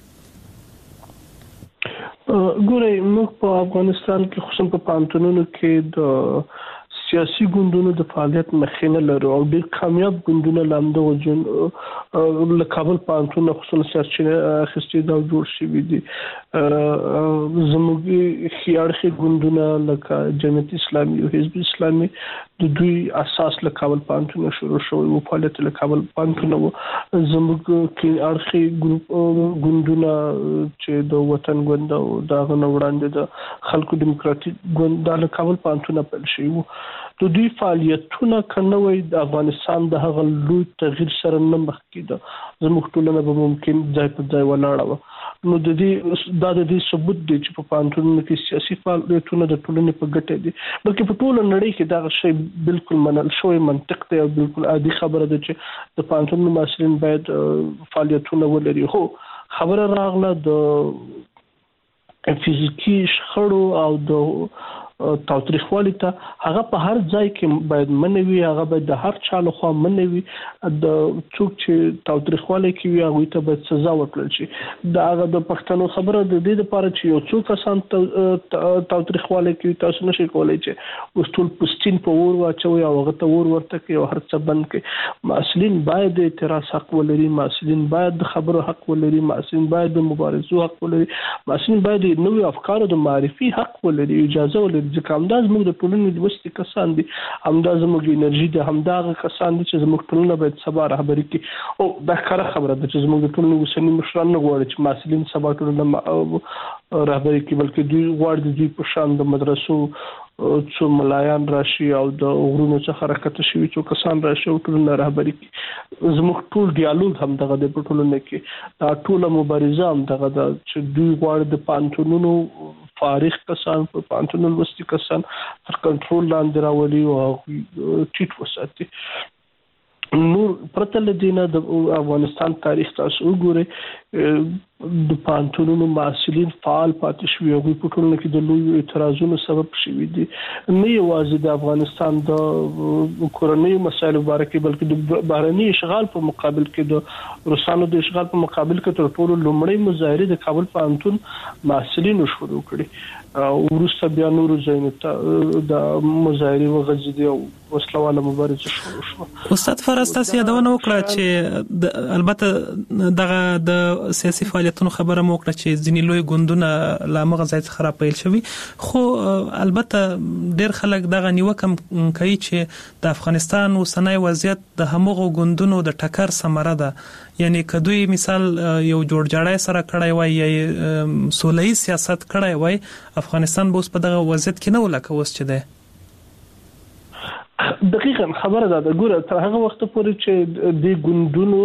ګورئ موږ په افغانستان کې خصوصا په پوهنتونونو کې د سیاسي ګوندونو د فعالیت مخینه لرو او ډېر کامیاب ګوندونه لامده وجون له کابل پوهنتون خصوصا سرچینه اخیستې دا جوړ شوي دي زموږ خیاړخي ګوندونه لکه جمعیت اسلامي او حزب اسلامي د دوی اساس له کابل پوهنتون شروع شوی او فعالیت له کابل پوهنتون زموږ کې اړخي ګوندونه چې د وطن ګوند او دا غنه وړاندې د خلکو دیموکراتیک ګوند د کابل پوهنتون پیل شوی د دوی فعالیتونه کنوي د افغانستان د هغه لوی تغییر سره نه مخ کیده زموږ ټولنه به ممکن ځای په ځای ولاړه نو د دې ثبوت دی چې په پوهنتونونو کې سیاسي فعالیتونه د ټولنې په ګټه دي بلکې په ټوله نړۍ کې دا شی بالکل منل شوی منطق دی او بالکل عادي خبره ده چې د پوهنتونونو مسؤلین باید فعالیتونه ولري هو خبره راغله د فزیکی شخړو او د تاوتریخوالي ته هغه په هر ځای کې باید منوي، هغه باید د هر چا لخوا منوي. د څوک چې تاوتریخوالي کوي هغه ته باید سزا ورکړل شي. دا هغه د پښتنو خبره د دې لپاره چې یو څوک کسان تاوتریخوالي کوي تاسو نشئ کولای چې اوس ټول پستین په اور واچوي او هغه ته اور ورته کوي او هر څه بند کوي. مسؤلین باید د اعتراض حق ولري، مسؤلین باید د خبرو حق ولري، مسؤلین باید د مبارزو حق ولري، مسؤلین باید د نوې افکارو د معرفي حق ولري، اجازه ولري. ځکه همدا زموږ د ټولنې د وستې کسان دي، همدا زموږ انرژي ده، همدا هغه کسان دي چې زموږ ټولنه باید سبا رهبري کړي. او دا ښکاره خبره ده چې زموږ د ټولنې اوسني مشران نه غواړي چې مسؤلین سبا ټولنه رهبري کړي، بلکې دوی غواړي دوی په شان د مدرسو څو ملایان راشي او د غرونو څخه راکته شوي څو کسان راشي او ټولنه رهبري کړي. زموږ ټول ډیالوګ هم دغه د په ټولنه کې دا ټوله مبارزه هم دغه ده چې دوی غواړي د پانتونونو فارغ کسان په پانتونو لوستي کسان تر کنټرول لاندې راولي او ټیټ وساتي. نور پرته له دې نه د افغانستان تاریخ تاسو وګورئ، د پانتونونو مسؤلین فعال پاتې شوي، هغوی په ټولنه کې د لویو اعتراضونو سبب شوي دي. نه یوازې د افغانستان د کورنیو مسایلو باره کې بلکې د بهرني اشغال په مقابل کې د روسانو د اشغال په مقابل کې تر ټولو لومړی مظاهرې د کابل پوهنتون مسؤلینو شروع کړي او وروسته بیا نورو ځایونو ته د مظاهرې وغځېدې او وسلواله مبارزه شروع شوه. استاد فراز تاسو یادونه وکړه چې البته دغه د سیاسي فعالیتونو خبره مو وکړه چې ځینې لوی ګوندونه لا مغه ځای څخه راپیل شوي، خو البته ډېر خلک دغه نیوکه کوي چې د افغانستان اوسنی وضعیت د همغو ګوندونو د ټکر ثمره ده. یعنی کدوې مثال یو جوړجاړی سره کړای وای یا سوله‌ای سیاست کړای وای، افغانستان به اوس په دغه وضعیت کې نه ولکه اوس چې ده. دقیقاً خبره ده. ګوره تر هغه وخت پورې چې د ګوندونو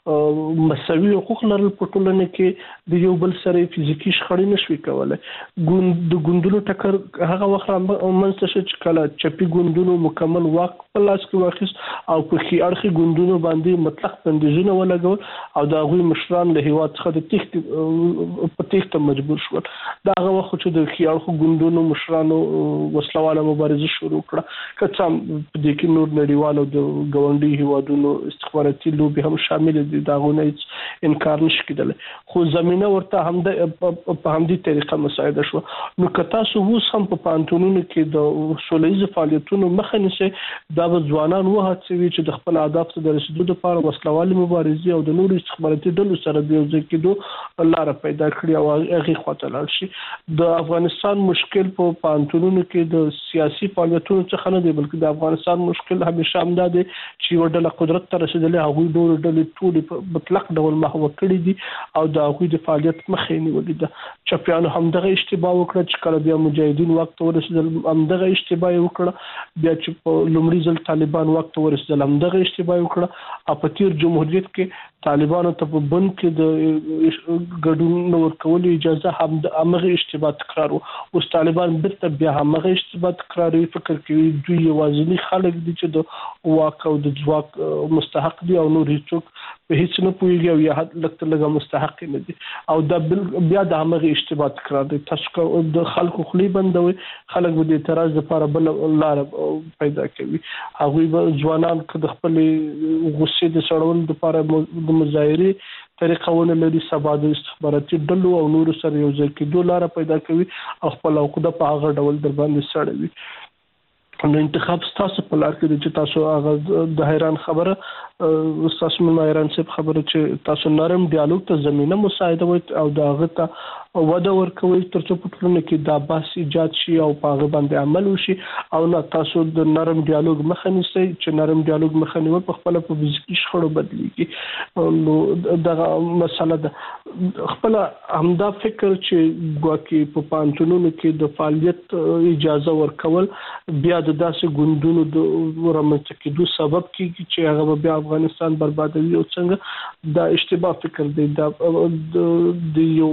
مساوي حقوق لرل په ټولنه کې د یو بل سره فزیکی شخړې نشوي کولای. د ګوندونو ټکر هغه وخت منځته شو چې کله چپی ګوندونو مکمل واک په لاس کې واخیست او په خي اړخي ګوندونو باندې مطلق بندیزونه ولګول او د هغوی مشران له هیواد څخه د تېښته مجبور شول. دا هغه وخت چې د خي اړخو ګوندونو مشرانو وسلواله مبارزه شروع کړه. که څه په دې کې نور نړیوالو د ګاونډي هیوادونو استخباراتي لوبې هم شامل دي، دا غوونه انکار نشي کېدلی، خو زمينه ورته هم د په همدې طریقه مساعده شو. نو که تاسو اوس هم په پانتونونو کې د سوله‌ییز فعالیتونو مخه نیسئ، دا به ځوانان وهڅوي چې د خپل اهداف ته د رسیدو لپاره وسلوالې مبارزې او د نورو استخباراتي ډلو سره د یو ځای کېدو لاره پیدا کړي او هغې خواته لاړ شي. د افغانستان مشکل په پانتونونو کې د سیاسي فعالیتونو څخه نه دی، بلکې د افغانستان مشکل همیشه همدا دی چې یو ډله قدرت ته رسېدلې، هغوی نورو ډلې ټولې په مطلق ډول محو کړي دي او د هغوی د فعالیت مخې نیولې ده. چپیانو همدغه اشتباه وکړه چې کله بیا مجاهدین واک ته ورسېدل، همدغه اشتباه یې وکړه. بیا چې په لومړي ځل طالبان واک ته ورسېدل، همدغه اشتباه یې وکړه. او په تیر جمهوریت کې طالبانو ته په بند کې د ګډون ورکولو اجازه همغه اشتباه تکرار و. اوس طالبان بیرته بیا همغه اشتباه تکراروي، فکر کوي دوی یوازینی خلک دي چې د واک او د ځواک مستحق دي او نور هیڅوک په هیڅ نه پوهیږي او یا حد لږه مستحق نه دي، او دا بیا د همغه اشتباه تکرار دی. تاسو د خلکو خلی بندوي، خلک به د اعتراض لپاره بل لار پیدا کوي. هغوی به ځوانان که د خپل غصې د سړولو لپاره د مظاهرې طریقه ونه لري، سبا د استخباراتي ډلو او نورو سره یو ځای کېدو لاره پیدا کوي او خپل حقوق په هغه ډول در باندې سړوي. نو انتخاب ستاسو په لار کې دی چې تاسو هغه د حیران خبره استاد ملایران صاحب خبره چې تاسو نرم ډیالوګ ته زمينه مساعده وي او دا هغه ته وده ورکوي ترڅو په ټولنه کې دا بحث ایجاد شي او په هغه باندې عمل وشي. او نه تاسو د نرم ډیالوګ مخه نیسئ چې نرم ډیالوګ مخه نیول په خپل په فزیکي شخړو بدلیږي. نو دا مسله ده خپل همدا فکر چې ګواکي په پانتونونو کې د فعالیت اجازه ورکول بیا د داسې ګوندونو د رامنځته کېدو سبب کیږي چې هغه بیا افغانستان بربادوي او څنګه دا اشتباه فکر دی. د یو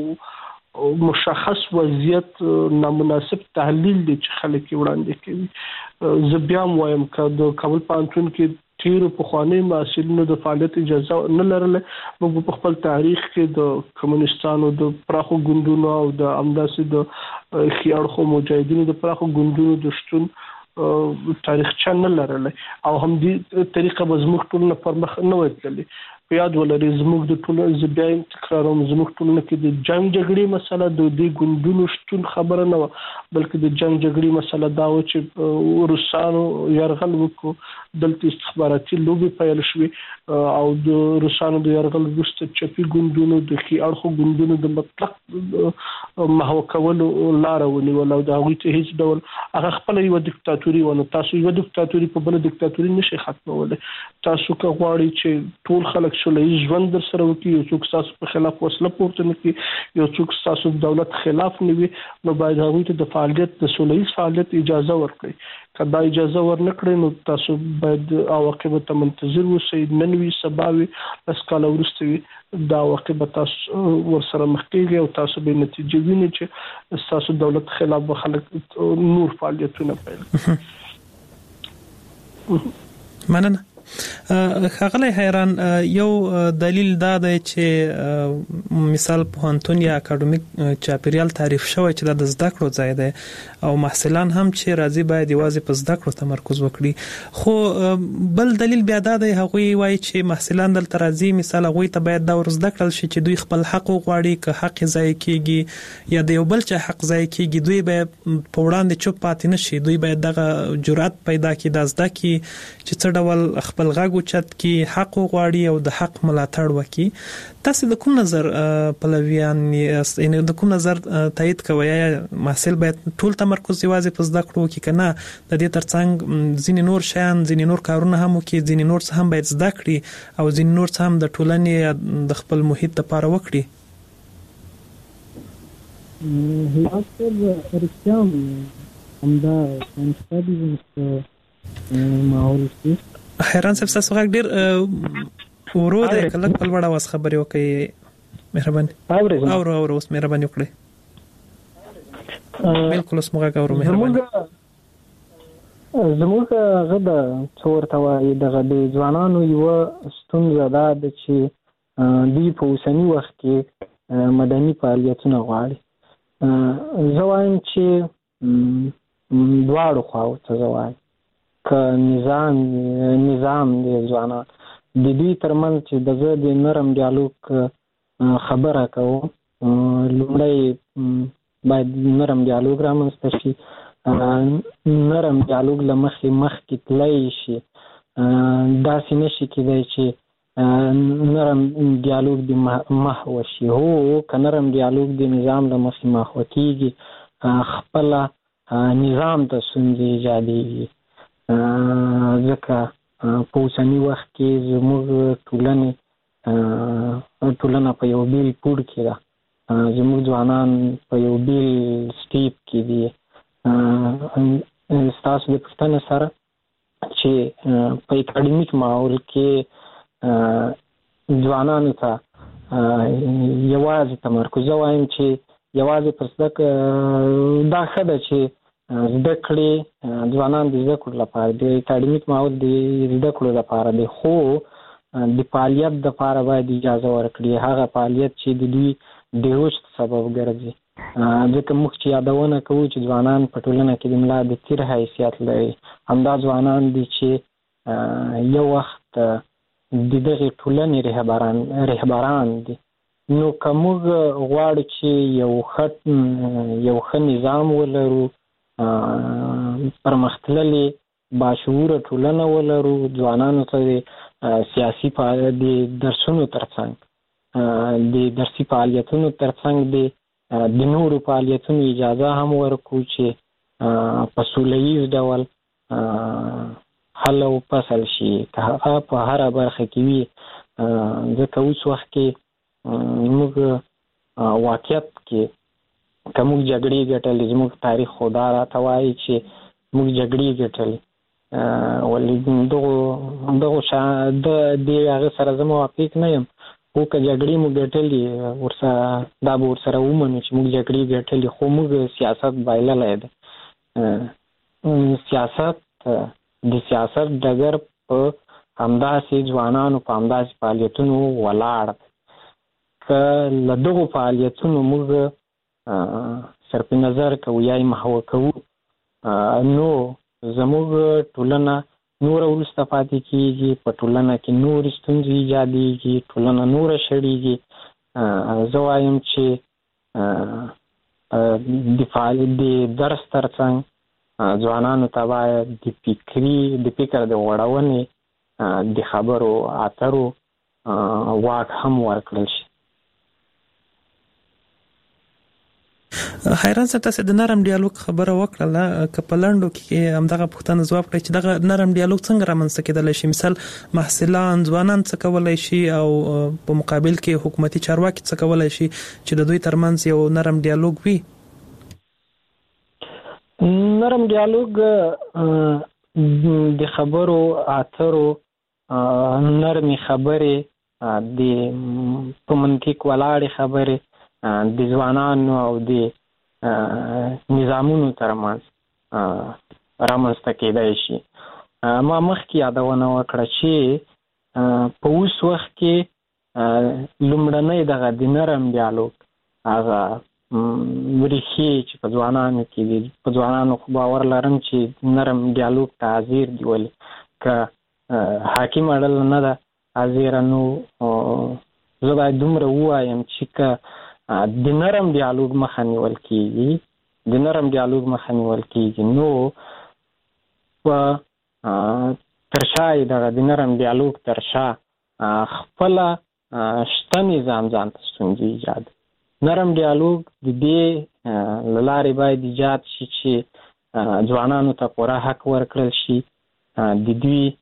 مشخص وضعیت نامناسب تحلیل دی چې خلک وړاندې کوي. زه بیا وایم که د کابل پوهنتون کې تیرو پخوانی مسؤلینو د فعالیت اجازه نه لرله. موږ په خپل تاریخ کې د کمونستانو د پراخو ګوندونو او د امداسي د خيارخو مجاهدینو د پراخو ګوندونو د شتون تاریخ چنل لرله او هم دې طریقه به زموږ ټولنه پر مخ نه وتللی. په یاد ولرئ زموږ د ټولنې زبېایم تکراروم زموږ ټولنه کې د جنگ جګړې مسله د دې ګوندونو شتون خبره نه و، بلکې د جنگ جګړې مسله دا و چې روسانو یرغل وکړو، دلته استخباراتي لوبې پیل شوې او د روسانو د یرغل وروسته چپي ګوندونو د ښي اړخو ګوندونو د مطلق محو کولو لاره ونیوله او د هغوی ته هیڅ ډول هغه خپله یوه دیکتاتوري ونه. تاسو یوه دیکتاتوري په بله دیکتاتوري نشئ ختمولی. تاسو که غواړئ چې ټول خلک سوله ژوند در سره وکړي، یو څوک ستاسو په خلاف وسله پورته نه کړي، یو څوک ستاسو د دولت خلاف نه وي، نو باید هغوی ته د فعالیت د سوله ییز فعالیت اجازه ورکړئ. که دا اجازه ورنه کړئ نو تاسو باید عواقب ته منتظر اوسئ، نن وي سبا وي 10 کاله وروسته وي، دا عواقب تاسو ورسره مخ کېږئ او تاسو به نتیجه وینئ چې ستاسو دولت خلاف به خلک نور فعالیتونه پیل کړي. مننه. ښاغلی حیران، یو دلیل دا دی چې مثال پوهنتون یا اکاډمیک چاپیریال تعریف شوی چې دا د زده کړو ځای دی او محصلان هم چې راځي باید یوازې په زده کړو تمرکز وکړي. خو بل دلیل بیا دا دی هغوی وایي چې محصلان دلته راځي، مثال هغوی ته باید دا ور زده کړل شي چې دوی خپل حق وغواړي، که حق ضایع کیږي یا د یو بل چا حق ضایع کیږي دوی باید په وړاندې چوپ پاتې نشي، دوی باید دغه جرأت پیدا کړي، دا زده کړي چې څه ډول خپل غږ اوچت کړي، حق وغواړي او د حق ملاتړ وکړي. تاسو د کوم نظر پلویان یعنی د کوم نظر تایید کوئ؟ یا محصل باید ټول تمرکز یوازې په زده کړو کې کنه د دې ترڅنګ ځینې نور شیان ځینې نور کارونه هم وکړي، ځینې نور څه هم باید زده کړي او ځینې نور څه هم د ټولنې د خپل محیط لپاره وکړي؟ هیڅ رښتیا همدا انسټډي ماحول کې حیران صاحب تاسو غږ ډیر ورو دی، کله په لوړ اواز خبرې وکړئ مهرباني. اورو اوس مهرباني وکړئ. بالکل اوس موږ غواړو مهرباني. زموږ هغه د څورته وایي دغه د ځوانانو یوه ستونزه دا ده چې دوی په اوسني وخت کې مدني فعالیتونه غواړي. زه وایم چې دواړو خواو ته زه وایم که نظام دی ځوانان د دوی ترمنځ چې د زه د نرم ډیالوګ خبره کوم، لومړی باید نرم ډیالوګ رامنځته شي، نرم ډیالوګ له مخکې تللی شي. داسې نشي کېدی چې نرم ډیالوګ د محو شي. هو که نرم ډیالوګ د نظام له مخې محو کېږي خپله نظام ته ستونزې ایجادېږي. ځکه په اوسني وخت کې زموږ ټولنه په یو بیل پوړ کې ده، زموږ ځوانان په یو بیل سټیپ کې دي. ستاسو د پوښتنې سره چې په اکاډمیک ماحول کې ځوانانو ته یوازې تمرکز، زه وایم چې یوازې پر زده کړه دا ښه ده چې زده کړې ځوانان د زده کړو لپاره د اکاډمیک ماحول د زده کړو لپاره دی، خو د فعالیت دپاره باید اجازه ورکړي، هغه فعالیت چې د دوی د رشد سبب ګرځي. ځکه موږ چې یادونه کوو چې ځوانان په ټولنه کې د ملا د تیر حیثیت لري، همدا ځوانان دي چې یو وخت د دغې ټولنې رهبران دي. نو که موږ غواړو چې یو ښه نظام ولرو، پرمختللې باشعوره ټولنه ولرو، ځوانانو ته د سیاسي د درسونو ترڅنګ د درسي فعالیتونو ترڅنګ د نورو فعالیتونو اجازه هم ورکړو چې په سوله ییز ډول حل او فصل شي، که هغه په هره برخه کې وي. ځکه اوس وخت کې موږ واقعیت کې که موږ جګړې ګټلې، زموږ تاریخ خو دا راته وایي چې موږ جګړې ګټلې، ولې دغو د هغه سره زه موافق نه یم. خو که جګړې مو ګټلې ورسره دا به ورسره ومنو چې موږ جګړې ګټلې، خو موږ سیاست بایللی دی. سیاست د سیاست ډګر په همداسې ځوانانو په همداسې فعالیتونو ولاړ. که له دغو فعالیتونو موږ صرف نظر کوو یا یې محوه کوو نو زموږ ټولنه نوره وروسته پاتې کېږي، په ټولنه کې نورې ستونزې ایجادېږي، ټولنه نوره شړېږي. زه وایم چې د درس ترڅنګ ځوانانو ته باید د فکر د غوړونې د خبرو اترو واک هم ورکړل شي. حیران صاحب، تاسو د نرم ډیالوګ خبره وکړه، که په لنډو کې همدغه پوښتنه ځواب کړئ چې دغه نرم ډیالوګ څنګه رامنځته کېدلی شي؟ مثال محصلان، ځوانان څه کولی شي او په مقابل کې حکومتي چارواکي څه کولی شي چې د دوی ترمنځ یو نرم ډیالوګ وي؟ نرم ډیالوګ د خبرو اترو نرمي خبرې، د په منطق ولاړې خبرې د ځوانانو او د نظامونو ترمنځ رامنځته کېدای شي. ما مخکې یادونه وکړه چې په اوس وخت کې لومړنی دغه د نرم ډیالوګ هغه ریښې چې په ځوانانو کې دي، په ځوانانو خو باور لرم چې نرم ډیالوګ ته حاضر دي. ولې که حاکمه ډله نه ده حاضره، نو زه باید دومره ووایم چې که د نرم ډیالوګ مخه نیول کېږي، نو په تر شا دغه د نرم ډیالوګ تر شا خپله شته نظام ځان ته ستونزې ایجاد. نرم ډیالوګ د دې له لارې باید ایجاد شي چې ځوانانو ته پوره حق ورکړل شي، د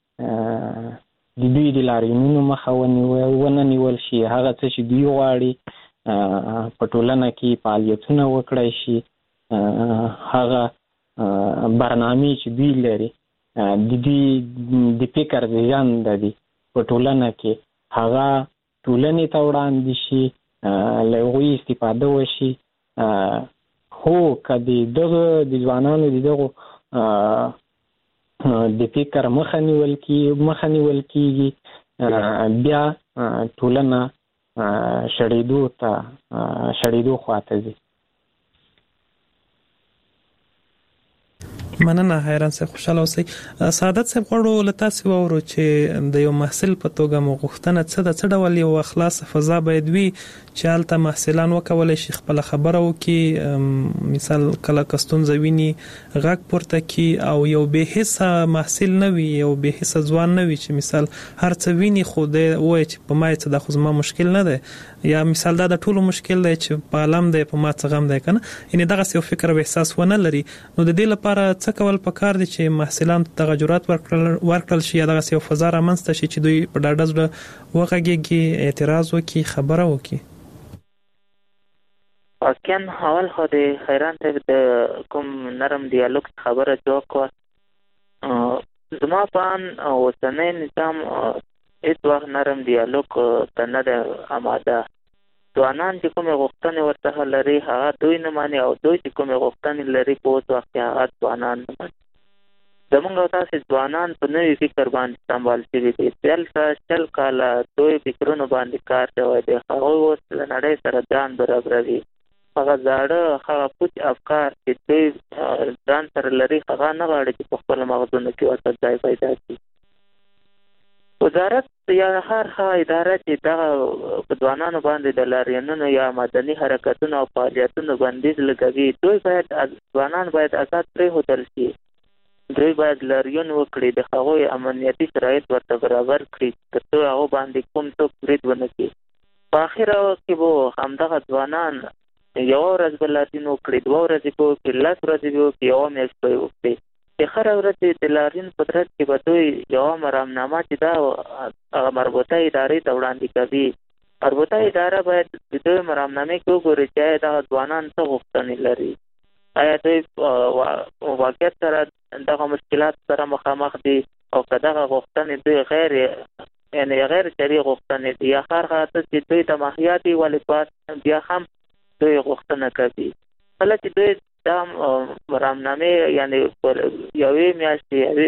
دوی د لاریونونو مخه ونه نیول شي، هغه څه چې دوی غواړي په ټولنه کې فعالیتونه وکړای شي، هغه برنامې چې دوی لري، د دوی د فکر زیږنده دي په ټولنه کې، هغه ټولنې ته وړاندې شي، له هغوی استفاده وشي. خو که د ځوانانو د دغو د فکر مخه نیول کېږي، بیا ټولنه شړېدو خواته ځي. مننه حیران صاحب، خوشاله اوسئ. سعادت صاحب، غواړو له تاسو واورو چې د یو محصل په توګه مو غوښتنه څه ډول یو خلاصه فضا باید وي چې هلته محصلان وکولی شي خپله خبره وکړي، مثال کله که ستونزه ویني غږ پورته کړي، او یو بې حسه محصل نه وي، یو بې حسه ځوان نه وي چې مثال هر څه ویني خو دی وایي چې په ما څه دا خو زما مشکل نه دی، یا مثال دا د ټولو مشکل دی چې په عالم دی، په ما څه غم دی، که نه، یعنې دغسې یو فکر او احساس ونه لري. نو د دې لپاره څه کول پکار دي چې محصلان دغه جرأت ورکړل شي، یا دغسې یو فضا رامنځته شي چې دوی په ډاډه زړه وغږېږي، اعتراض وکړي، خبره وکړي؟ واقعا اول خو د حیران صاحب د کوم نرم ډیالوګ خبره جوړ کړه. زما په ان اوسنی نظام هیڅ وخت نرم ډیالوګ ته نه دی آماده. ځوانان چې کومې غوښتنې ورڅخه لري هغه دوی نه ماني، او دوی چې کومې غوښتنې لري په اوس وخت کې هغه ځوانان نه ماني. زموږ او تاسې ځوانان په نوي فکر باندې سمبال شوي دي. 40 کاله دوی فکرونو باندې کار شوی دی، هغوی اوس له نړۍ سره ځان برابروي. هغه زاړه هغه پوچ افکار چې دوی ځان سره لري هغه نه غواړي چې په خپلو مغزونو کې ورته ځای پیدا کړي. وزارت یا هر اداره چې دغه په ځوانانو باندې د لاریونونو یا مدني حرکتونو او فعالیتونو بندیز لګوي، ځوانان باید آزاد پرېښودل شي. دوی باید لاریون وکړي، د هغوی امنیتي شرایط ورته برابر کړي تر څو هغو باندې کوم څوک برید ونه کړي. په اخره کې به همدغه ځوانان یوه ورځ به لاریون وکړي، 2 ورځې به وکړي، 10 ورځې به وکړي، یوه میاشت به یې وکړي. چې هره ورځ د لاریون په ترڅ کې به دوی یوه مرامنامه چې دا هغه مربوطه ادارې ته وړاندې کوي. مربوطه اداره باید د دوی مرامنامې کې وګوري چې آیا دغه ځوانان څه غوښتنې لري، آیا دوی واقعیت سره دغه مشکلات سره مخامخ دي، او که دغه غوښتنې دوی غیر شرعي غوښتنې دي، یا هغه څه چې دوی ته مهیا دي ولې بیا هم دوی غوښتنه کوي. کله چې دوی دا مرامنامې یعنې یوې میاشتې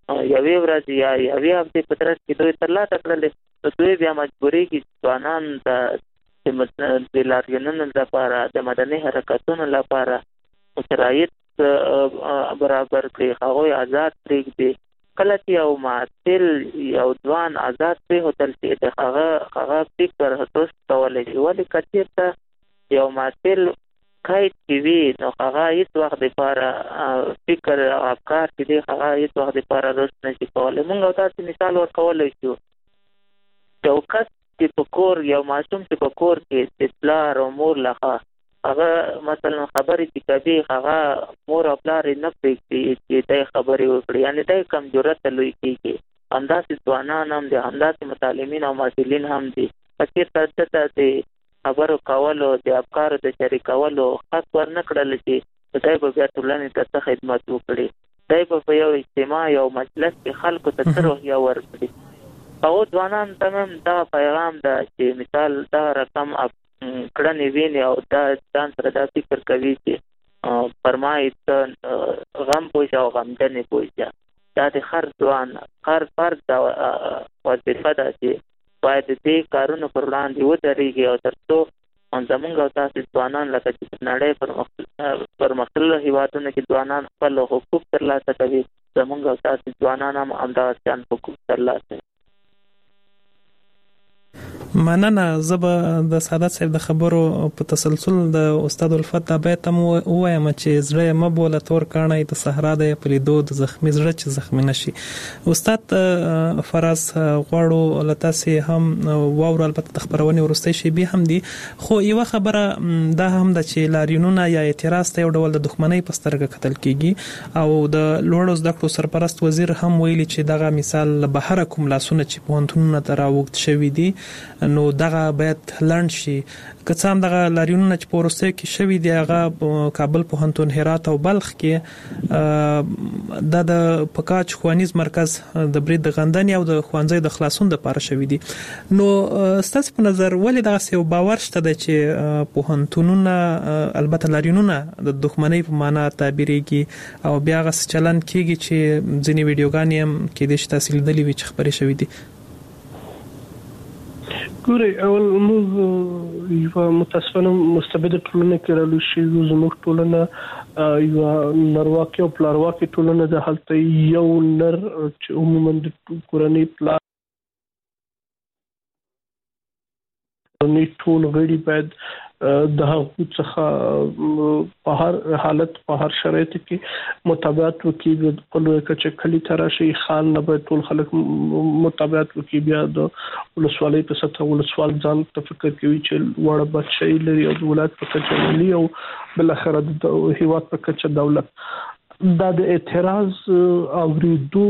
یوې ورځې یا یوې هفتې په ترڅ کې دوی ترلاسه کړلې، نو دوی بیا مجبوري کې ځوانان د لاریونونو لپاره د مدني حرکتونو لپاره شرایط برابر کړي، هغوی آزاد پرېږدي. کله چې یو معتل یو ځوان آزاد پرېښودل شي د هغه فکر درست کولی شي. ولې که چېرته یو معتل قید چې وي نو هغه هېڅ وخت دپاره فکر او افکار چې دی هغه هېڅ وخت دپاره درست نه شي کولی. موږ او تاسې مثال ورکولی شو، یو کس چې په کور یو ماشوم چې په کور کې د پلار او مور لخوا هغه مثلا خبرې چې کوي هغه مور او پلار یې نه پرېږدي چې دی خبرې وکړي، یعنې دی کمجورته لوی کېږي. همداسې ځوانان هم دي، همداسې متعلمین او محصلین هم دي. که چېرته دته د خبرو کولو د افکارو د شریکولو حق ورنه کړل شي نو دی به بیا ټولنې ته څه خدمت وکړي؟ دی به په یو اجتماع یو مجلس کې خلکو ته څه روحیه ورکړي؟ هغو ځوانانو ته هم دغه پیغام ده چې مثال دغه رقم کړنې ویني او دا ځان سره دا فکر کوي چې فرمایي ته غم پوه او غمجنې پوه. دا د هر ځوان هر فرد وظیفه ده چې باید دې کارونو پر وړاندې ودرېږي او تر څو زمونږ او تاسې ځوانان لکه چې په نړۍ پرمختللو هېوادونو کې ځوانان خپل حقوق ترلاسه کوي، زمونږ او تاسې ځوانان هم همدغه شان حقوق ترلاسه کوي. مننه. زه به د سعادت صاحب د خبرو په تسلسل د استاد الفت د بیت هم وایم چې زړه مه بوله تور کاڼی د صحرا دی په لیدو د زخمي زړه چې زخمي نشي. استاد فراز غواړو له تاسې هم واورو، البته د خبرونې وروستۍ شیبې هم دي، خو یوه خبره دا هم ده چې لاریونونه یا اعتراض ته یو ډول د دښمنۍ په سترګه کتل کېږي او د لوړو زده کړو سرپرست وزیر هم ویلي چې دغه مثال له بهره کوم لاسونه چې پوهنتونونو ته راوږد شوي دي نو دغه باید لنډ شي. که څه هم دغه لاریونونه چې په وروستیو کې شوي دي هغه کابل پوهنتون، هرات او بلخ کې دا د پکاچ ښوونیز مرکز د برید د غندنې او د ښوونځیو د خلاصون دپاره شوي دي. نو ستاسو په نظر ولې دغسې یو باور شته دی چې پوهنتونونه البته لاریونونه د دښمنۍ په معنا تعبیرېږي او بیا هغسې چلند کېږي چې ځینې ویډیوګانې هم کېدای شي تاسې لیدلې وي چې خپرې شوي دي؟ ګورئ، اول موږ یوه متاسفانه مستبده ټولنه کې رالو شوي، زموږ ټولنه یوه نرواکې او پلارواکې ټولنه ده. هلته یو نر چې عموما د کورنۍ پلار ټول غړي باید د هغو څخه په هر حالت په هر شرایط کې مطابقت وکړي. د خپلو کچه کلي ته راشي خان نه باید ټول خلک مطابقت وکړي. بیا د ولسوالۍ په سطحه ولسوال ځان ته فکر کوي چې وړه بچی لري او د ولایت په کچه ملي او بالاخره د هېواد په کچه دولت. دا د اعتراض اورېدو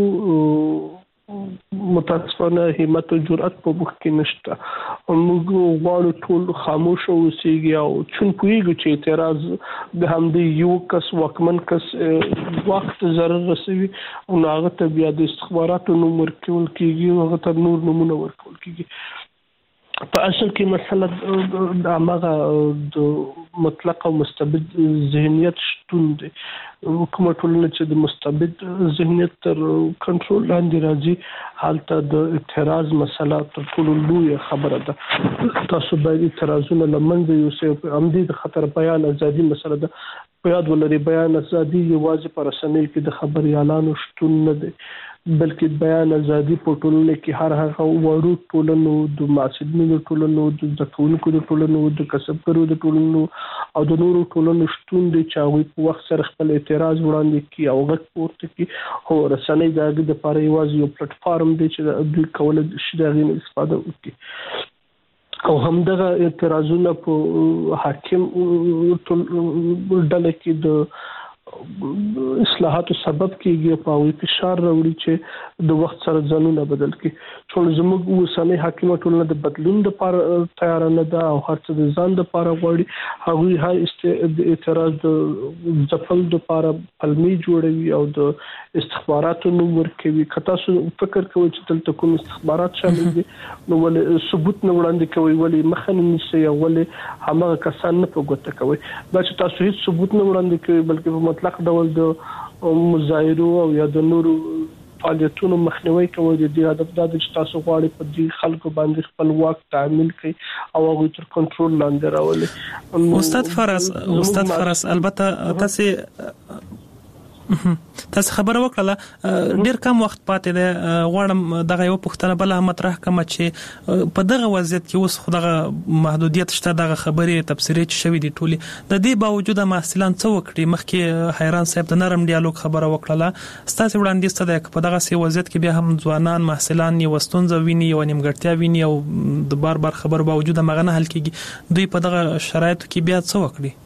متاسفانه همت او جرأت په موږ کې نشته. موږ غواړو ټول خاموش اوسېږي او چون پوهېږو چې اعتراض د همدې یو کس واکمن کس وخت ضرر رسوي او هغه ته بیا د استخباراتو نوم ورکول کېږي او هغه ته نور نومونه ورکول کېږي. په اصل کې مسله د هغه د مطلق او مستبد ذهنیت شتون دی. کومه ټولنه چې د مستبد ذهنیت تر کنټرول لاندې راځي هلته د اعتراض مسله تر ټولو لویه خبره ده. تاسو باید اعتراضونه له منځه یوسئ. همدې د خطر بیان ازادي مسله ده. په یاد ولرئ بیان ازادي یوازې په رسنیو کې د خبریالانو شتون نه دی، بلکې بیان ازادي په ټولنه کې هر هغه وړو ټولنو، د محصلینو ټولنو، د زده کوونکو د ټولنو، د کسبګرو د ټولنو او د نورو ټولنو شتون دی چې هغوی په وخت سره خپل اعتراض وړاندې کړي او غږ پورته کړي. خو رسنۍ د هغې دپاره یوازې یو پلټفارم دی چې دوی کولی شي د هغې نه استفاده وکړي. او همدغه اعتراضونه په حاکم ډله کې د اصلاحاتو سبب کېږي او په هغوی فشار راوړي چې د وخت سره ځانونه بدل کړي. چون زموږ اوسنۍ حاکمه ټولنه د بدلون دپاره تیاره نه ده او هر څه د ځان دپاره غواړي. هغوی هر د اعتراض د ځپل دپاره پلمې جوړوي او د استخباراتو نوم ورکوي. که تاسو فکر کوئ چې دلته کوم استخبارات شامل دي نو ولې ثبوت نه وړاندې کوئ، ولې مخه نه نیسئ او ولې هماغه کسان نه په ګوته کوئ؟ دا چې تاسو هیڅ ثبوت نه وړاندې کوئ بلکې په مطلق ډول د مظاهرو او یا د نورو فعالیتونو مخنیوي کوي. د دې هدف دا دی چې تاسو غواړئ په دې خلکو باندې خپل واک تعمیل کړئ او هغه تر کنټرول لاندې راولي. استاد فراس البته تاسو خبره وکړه ډیر کم وخت پاتې ده. غواړم دغه یو پوښتنه بل مطرح کوم چې په دغه وضعیت کې اوس خدغه محدودیت شته، دغه خبرې تفسیري چې شوې دي ټولي د دې باوجود محصلان څه وکړي؟ مخکې حیران صاحب د نرم ډیالوګ خبره وکړه، ستاسو وړاندیز ته د په دغه سی وضعیت کې بیا هم ځوانان محصلان یو ستونزه ویني او نیمګړتیا ویني او د بار خبر باوجود مغنه حل کیږي، دوی په دغه شرایطو کې بیا څه وکړي؟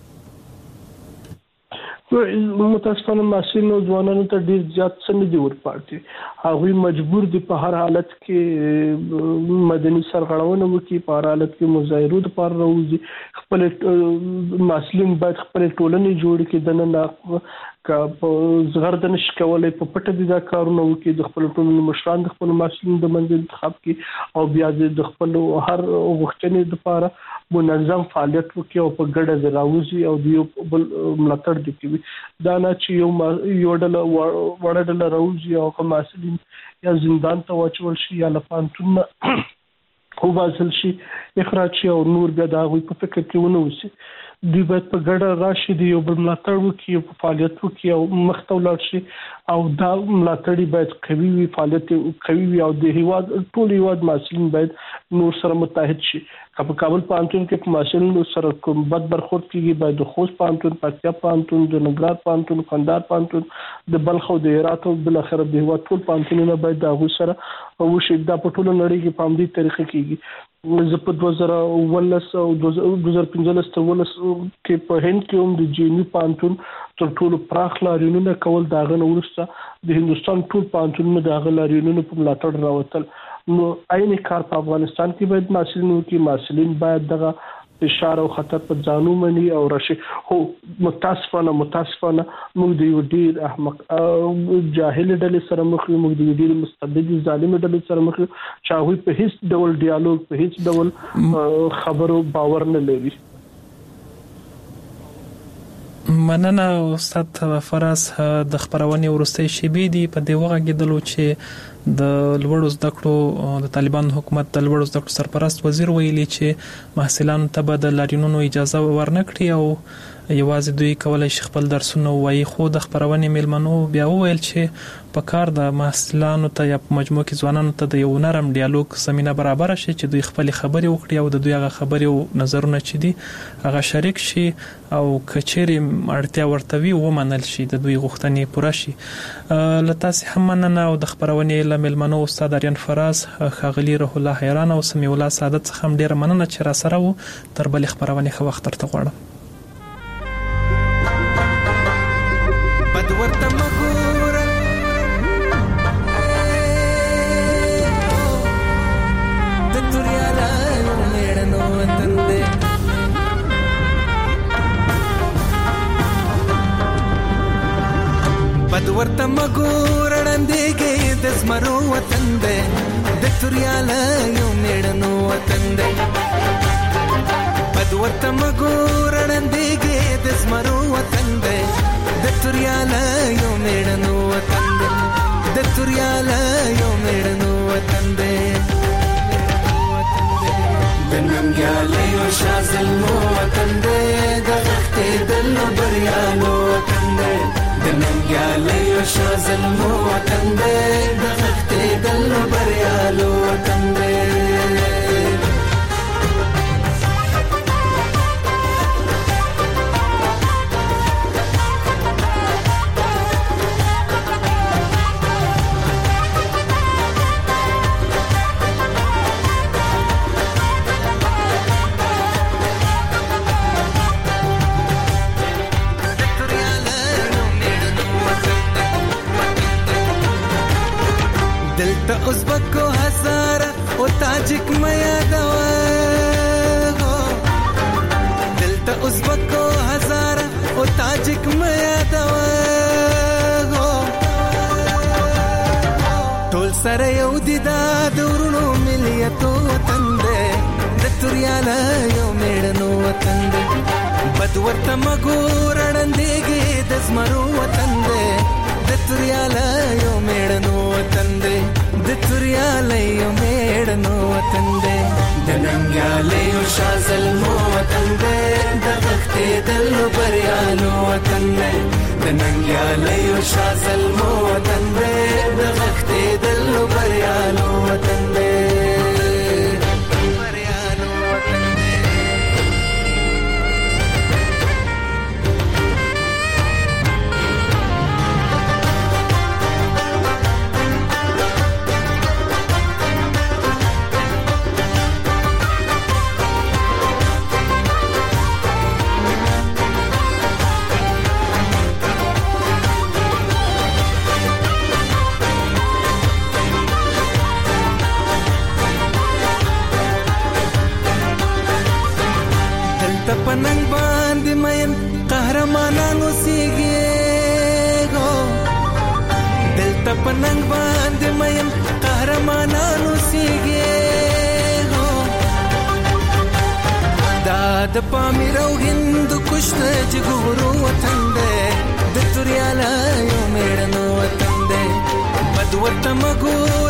متاسفانه محصلین او ځوانانو ته ډیر زیات څه نه دي ورپاتې. هغوی مجبور دي په هر حالت کې مدني سرغړونه وکړي، په هر حالت کې مظاهرو لپاره راوځي. خپل محصلین باید خپل ټولنې جوړ کړي، دننه که په زغرد نشي کولای په پټه دي دا کارونه وکړي، د خپل ټولنې مشران د خپل محصلین د منځ انتخاب کړي او بیا د خپل هر غوښتنې لپاره منظم فعالیت وکړي او په ګډه راوځي او د یو بل ملاتړ دي کوي. دا نه چې یو ډله وړه ډله راوځي او که محصلین یا زندان ته واچول شي یا له پوهنتون وباسل شي، اخراج شي او نور بیا د هغوی په فکر کې ونه اوسي. دوی باید په ګډه راشي، د یو بل ملاتړ وکړي او په فعالیت وکړي او مخته ولاړ شي او دا ملاتړ باید قوي وي، فعالیت قوي وي او د هیواد ټول هیواد محصلین باید نور سره متحد شي. که په کابل پوهنتون کې په محصلینو سره کوم بد برخورد کیږي، باید د خوست پوهنتون، پکتیا پوهنتون، د ننګرهار پوهنتون، کندهار پوهنتون، د بلخ او د هرات او بل اخر د هیواد ټول پوهنتونونه باید د هغوی سره وشي. دا په ټوله نړۍ کې په همدې طریقه کیږي. زه په 2019 او 2015 کې په هند کې هم د جینیو پوهنتون تر ټولو پراخ لاریونونه کول، داغه نه وروسته د هندستان ټول پوهنتونونه داغه لاریونونه په ملاتړ راوتل. نو عین کار په افغانستان کې باید محصلین باید دغه فشار او خطر په ځانو مني او راشي. هو متاسفانه موږ د یو ډیر احمق جاهل ډلې سره مخ یو، موږ د یو ډیر مستبد ظالم ډلې سره مخ یو چې هغوی په هیڅ ډول ډیالوګ، په هیڅ ډول خبرو باور نه لري. مننه استاد فراس. د خبرونې ورستۍ شیبې دي په دې وغږېدلو چې د لوړو زده کړو د طالبانو حکومت د لوړو زده کړو سرپرست وزیر ویلي چې محصلانو ته به د لاریونونو اجازه ورنکړي او یوازې دوی کولای شي خپل درسونه ووایي. خو د خبرونې میلمنو بیا وویل چې په کار د محصلانو ته یا په مجموع کې ځوانانو ته د یو نرم ډیالوګ زمينه برابر شي چې دوی خپل خبرې وکړي او د دوی هغه خبرې او نظرونه چې دي هغه شریک شي او کچېري اړتیا ورته وي ومنل شي، د دوی غوښتنې پوره شي. لتاسې هم مننه او د خبرونې میلمنو استاد آریان فراس، ښاغلي روح الله حیران او سمیع الله سعادت څخه هم ډیره مننه چې را سره وو. تر بلې خبرونې ښه وخت درته غواړم. ورته مګور وړاندېږي د زمرو وطن دی، د توریاله یو میړنو وطن دی. بد ورته مګور وړاندېږي د زمرو وطن دی، د توریاله یو میړنو وطن دی، د توریاله یو میړنو وطن دی. د ننګیاله یو شازلمو وطن دی، د غښتېدلو بریالو وطن دی، د ننګیاله یو شازلمو وطن دی، د غښتېدلو بریالو وطن دی. دلته ازبکو هزاره او تاجک میا دوا، دلته ازبکو هزاره او تاجک میا دوا، ټول سره یو دي دا دورونو ملیتو وطن دی، د توریاله یو میړنو وطن دی. بد ورته مګور وړاندېږي د زمرو وطن دی، د तुरियाला यो मेड़नो वतन दे द तुरियाला यो मेड़नो वतन दे द नंग्याले यो शाजल मो वतन दे द वक्ते दल्लो बरियालो वतन दे द नंग्याले यो शाजल मो वतन दे द वक्ते दल्लो बरियालो वतन दे पनंग बांध मयन कहरमानानो सीगेगो दिल त पनंग बांध मयन कहरमानानो सीगेगो दाद पामिरो हिंदू कुश्त जगुरु वतंदे द तुरियाला यो मेड़नो वतंदे बदवत मगो